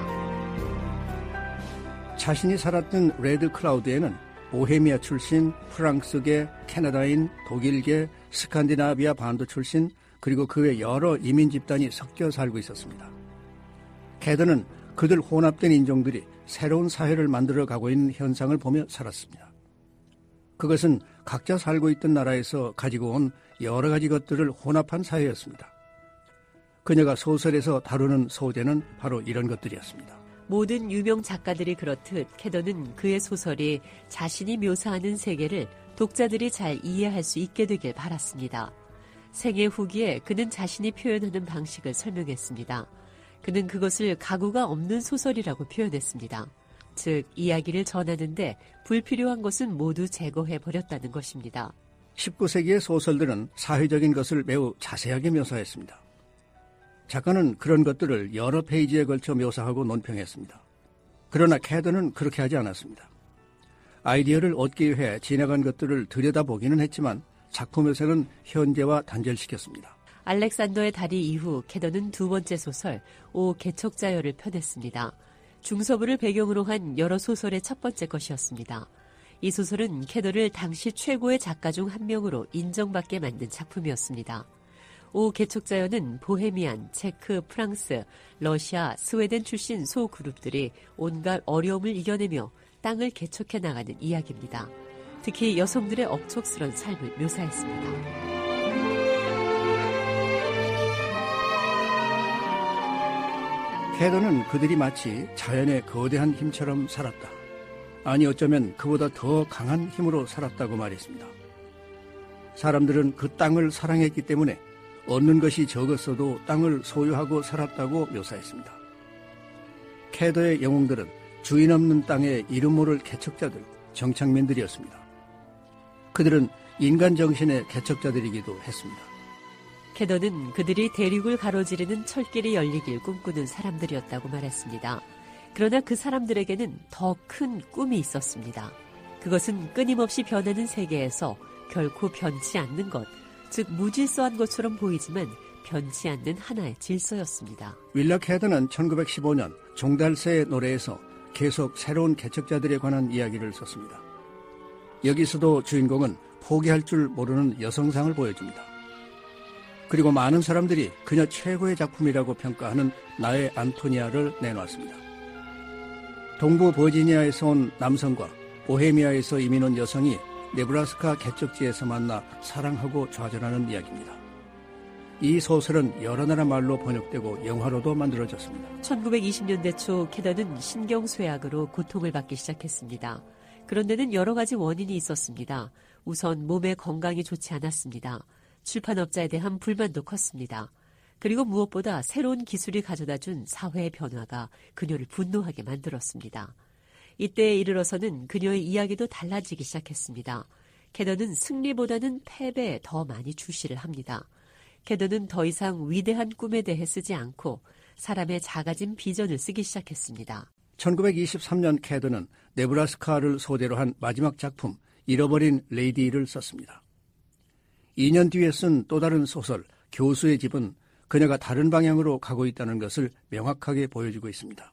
자신이 살았던 레드 클라우드에는 보헤미아 출신, 프랑스계, 캐나다인, 독일계, 스칸디나비아 반도 출신, 그리고 그 외 여러 이민 집단이 섞여 살고 있었습니다. 캐더는 그들 혼합된 인종들이 새로운 사회를 만들어가고 있는 현상을 보며 살았습니다. 그것은 각자 살고 있던 나라에서 가지고 온 여러 가지 것들을 혼합한 사회였습니다. 그녀가 소설에서 다루는 소재는 바로 이런 것들이었습니다. 모든 유명 작가들이 그렇듯 캐더는 그의 소설이 자신이 묘사하는 세계를 독자들이 잘 이해할 수 있게 되길 바랐습니다. 생애 후기에 그는 자신이 표현하는 방식을 설명했습니다. 그는 그것을 가구가 없는 소설이라고 표현했습니다. 즉, 이야기를 전하는데 불필요한 것은 모두 제거해버렸다는 것입니다. 십구 세기의 소설들은 사회적인 것을 매우 자세하게 묘사했습니다. 작가는 그런 것들을 여러 페이지에 걸쳐 묘사하고 논평했습니다. 그러나 캐더는 그렇게 하지 않았습니다. 아이디어를 얻기 위해 지나간 것들을 들여다보기는 했지만 작품에서는 현재와 단절시켰습니다. 알렉산더의 다리 이후 캐더는 두 번째 소설 오 개척자여를 펴냈습니다. 중서부를 배경으로 한 여러 소설의 첫 번째 것이었습니다. 이 소설은 캐더를 당시 최고의 작가 중 한 명으로 인정받게 만든 작품이었습니다. 오 개척자여는 보헤미안, 체크, 프랑스, 러시아, 스웨덴 출신 소그룹들이 온갖 어려움을 이겨내며 땅을 개척해 나가는 이야기입니다. 특히 여성들의 억척스런 삶을 묘사했습니다. 캐더는 그들이 마치 자연의 거대한 힘처럼 살았다. 아니 어쩌면 그보다 더 강한 힘으로 살았다고 말했습니다. 사람들은 그 땅을 사랑했기 때문에 얻는 것이 적었어도 땅을 소유하고 살았다고 묘사했습니다. 캐더의 영웅들은 주인 없는 땅의 이름 모를 개척자들, 정착민들이었습니다. 그들은 인간 정신의 개척자들이기도 했습니다. 캐더는 그들이 대륙을 가로지르는 철길이 열리길 꿈꾸는 사람들이었다고 말했습니다. 그러나 그 사람들에게는 더 큰 꿈이 있었습니다. 그것은 끊임없이 변하는 세계에서 결코 변치 않는 것, 즉 무질서한 것처럼 보이지만 변치 않는 하나의 질서였습니다. 윌라 캐더는 천구백십오 년 종달새의 노래에서 계속 새로운 개척자들에 관한 이야기를 썼습니다. 여기서도 주인공은 포기할 줄 모르는 여성상을 보여줍니다. 그리고 많은 사람들이 그녀 최고의 작품이라고 평가하는 나의 안토니아를 내놓았습니다. 동부 버지니아에서 온 남성과 보헤미아에서 이민 온 여성이 네브라스카 개척지에서 만나 사랑하고 좌절하는 이야기입니다. 이 소설은 여러 나라 말로 번역되고 영화로도 만들어졌습니다. 천구백이십 년대 초 캐더는 신경쇠약으로 고통을 받기 시작했습니다. 그런데는 여러 가지 원인이 있었습니다. 우선 몸의 건강이 좋지 않았습니다. 출판업자에 대한 불만도 컸습니다. 그리고 무엇보다 새로운 기술이 가져다준 사회의 변화가 그녀를 분노하게 만들었습니다. 이때에 이르러서는 그녀의 이야기도 달라지기 시작했습니다. 캐더는 승리보다는 패배에 더 많이 주시를 합니다. 캐더는 더 이상 위대한 꿈에 대해 쓰지 않고 사람의 작아진 비전을 쓰기 시작했습니다. 천구백이십삼 년 캐더는 네브라스카를 소재로 한 마지막 작품 잃어버린 레이디를 썼습니다. 이 년 뒤에 쓴 또 다른 소설 교수의 집은 그녀가 다른 방향으로 가고 있다는 것을 명확하게 보여주고 있습니다.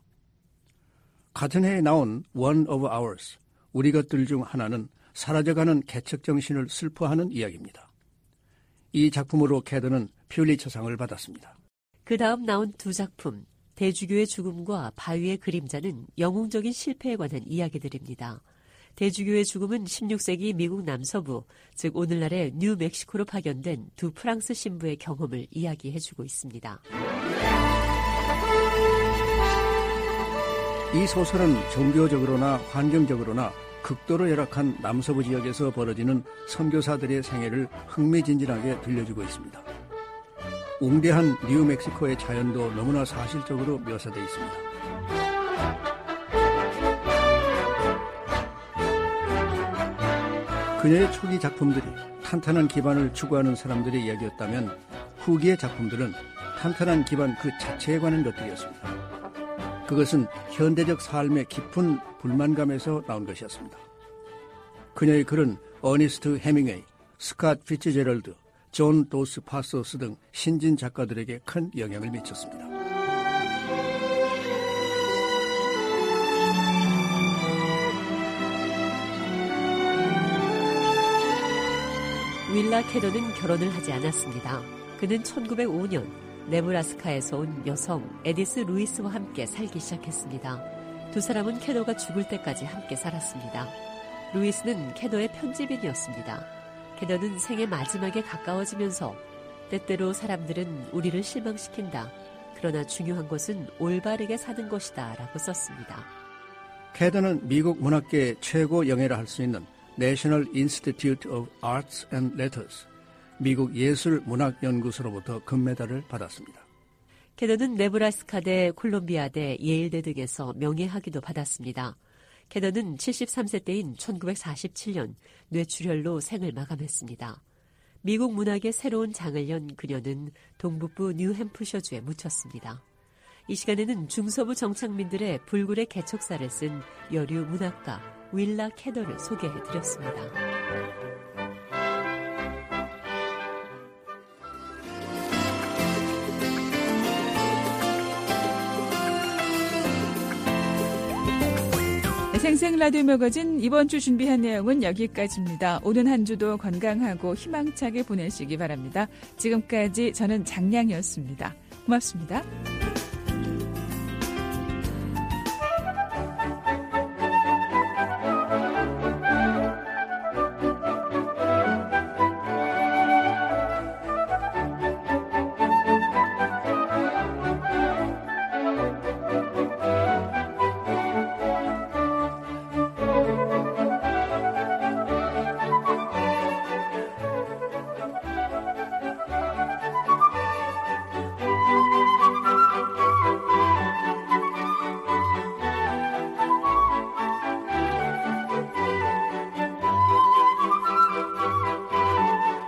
같은 해에 나온 One of Ours, 우리 것들 중 하나는 사라져가는 개척 정신을 슬퍼하는 이야기입니다. 이 작품으로 캐더는 퓰리처상을 받았습니다. 그 다음 나온 두 작품, 대주교의 죽음과 바위의 그림자는 영웅적인 실패에 관한 이야기들입니다. 대주교의 죽음은 십육 세기 미국 남서부, 즉 오늘날의 뉴멕시코로 파견된 두 프랑스 신부의 경험을 이야기해주고 있습니다. 이 소설은 종교적으로나 환경적으로나 극도로 열악한 남서부 지역에서 벌어지는 선교사들의 생애를 흥미진진하게 들려주고 있습니다. 웅대한 뉴멕시코의 자연도 너무나 사실적으로 묘사되어 있습니다. 그녀의 초기 작품들이 탄탄한 기반을 추구하는 사람들의 이야기였다면 후기의 작품들은 탄탄한 기반 그 자체에 관한 것들이었습니다. 그것은 현대적 삶의 깊은 불만감에서 나온 것이었습니다. 그녀의 글은 어니스트 해밍웨이, 스캇 피츠제럴드, 존 도스 파소스 등 신진 작가들에게 큰 영향을 미쳤습니다. 윌라 캐더는 결혼을 하지 않았습니다. 그는 천구백오 년 네브라스카에서 온 여성 에디스 루이스와 함께 살기 시작했습니다. 두 사람은 캐더가 죽을 때까지 함께 살았습니다. 루이스는 캐더의 편집인이었습니다. 캐더는 생의 마지막에 가까워지면서 때때로 사람들은 우리를 실망시킨다. 그러나 중요한 것은 올바르게 사는 것이다 라고 썼습니다. 캐더는 미국 문학계의 최고 영예라 할 수 있는 National Institute of Arts and Letters, 미국 예술문학연구소로부터 금메달을 받았습니다. 캐더는 네브라스카대, 콜롬비아대, 예일대 등에서 명예학위도 받았습니다. 캐더는 칠십삼 세 때인 천구백사십칠 년 뇌출혈로 생을 마감했습니다. 미국 문학의 새로운 장을 연 그녀는 동북부 뉴햄프셔주에 묻혔습니다. 이 시간에는 중서부 정착민들의 불굴의 개척사를 쓴 여류 문학가 윌라 캐더를 소개해드렸습니다. 생생 라디오 매거진 이번 주 준비한 내용은 여기까지입니다. 오는 한 주도 건강하고 희망차게 보내시기 바랍니다. 지금까지 저는 장량이었습니다. 고맙습니다.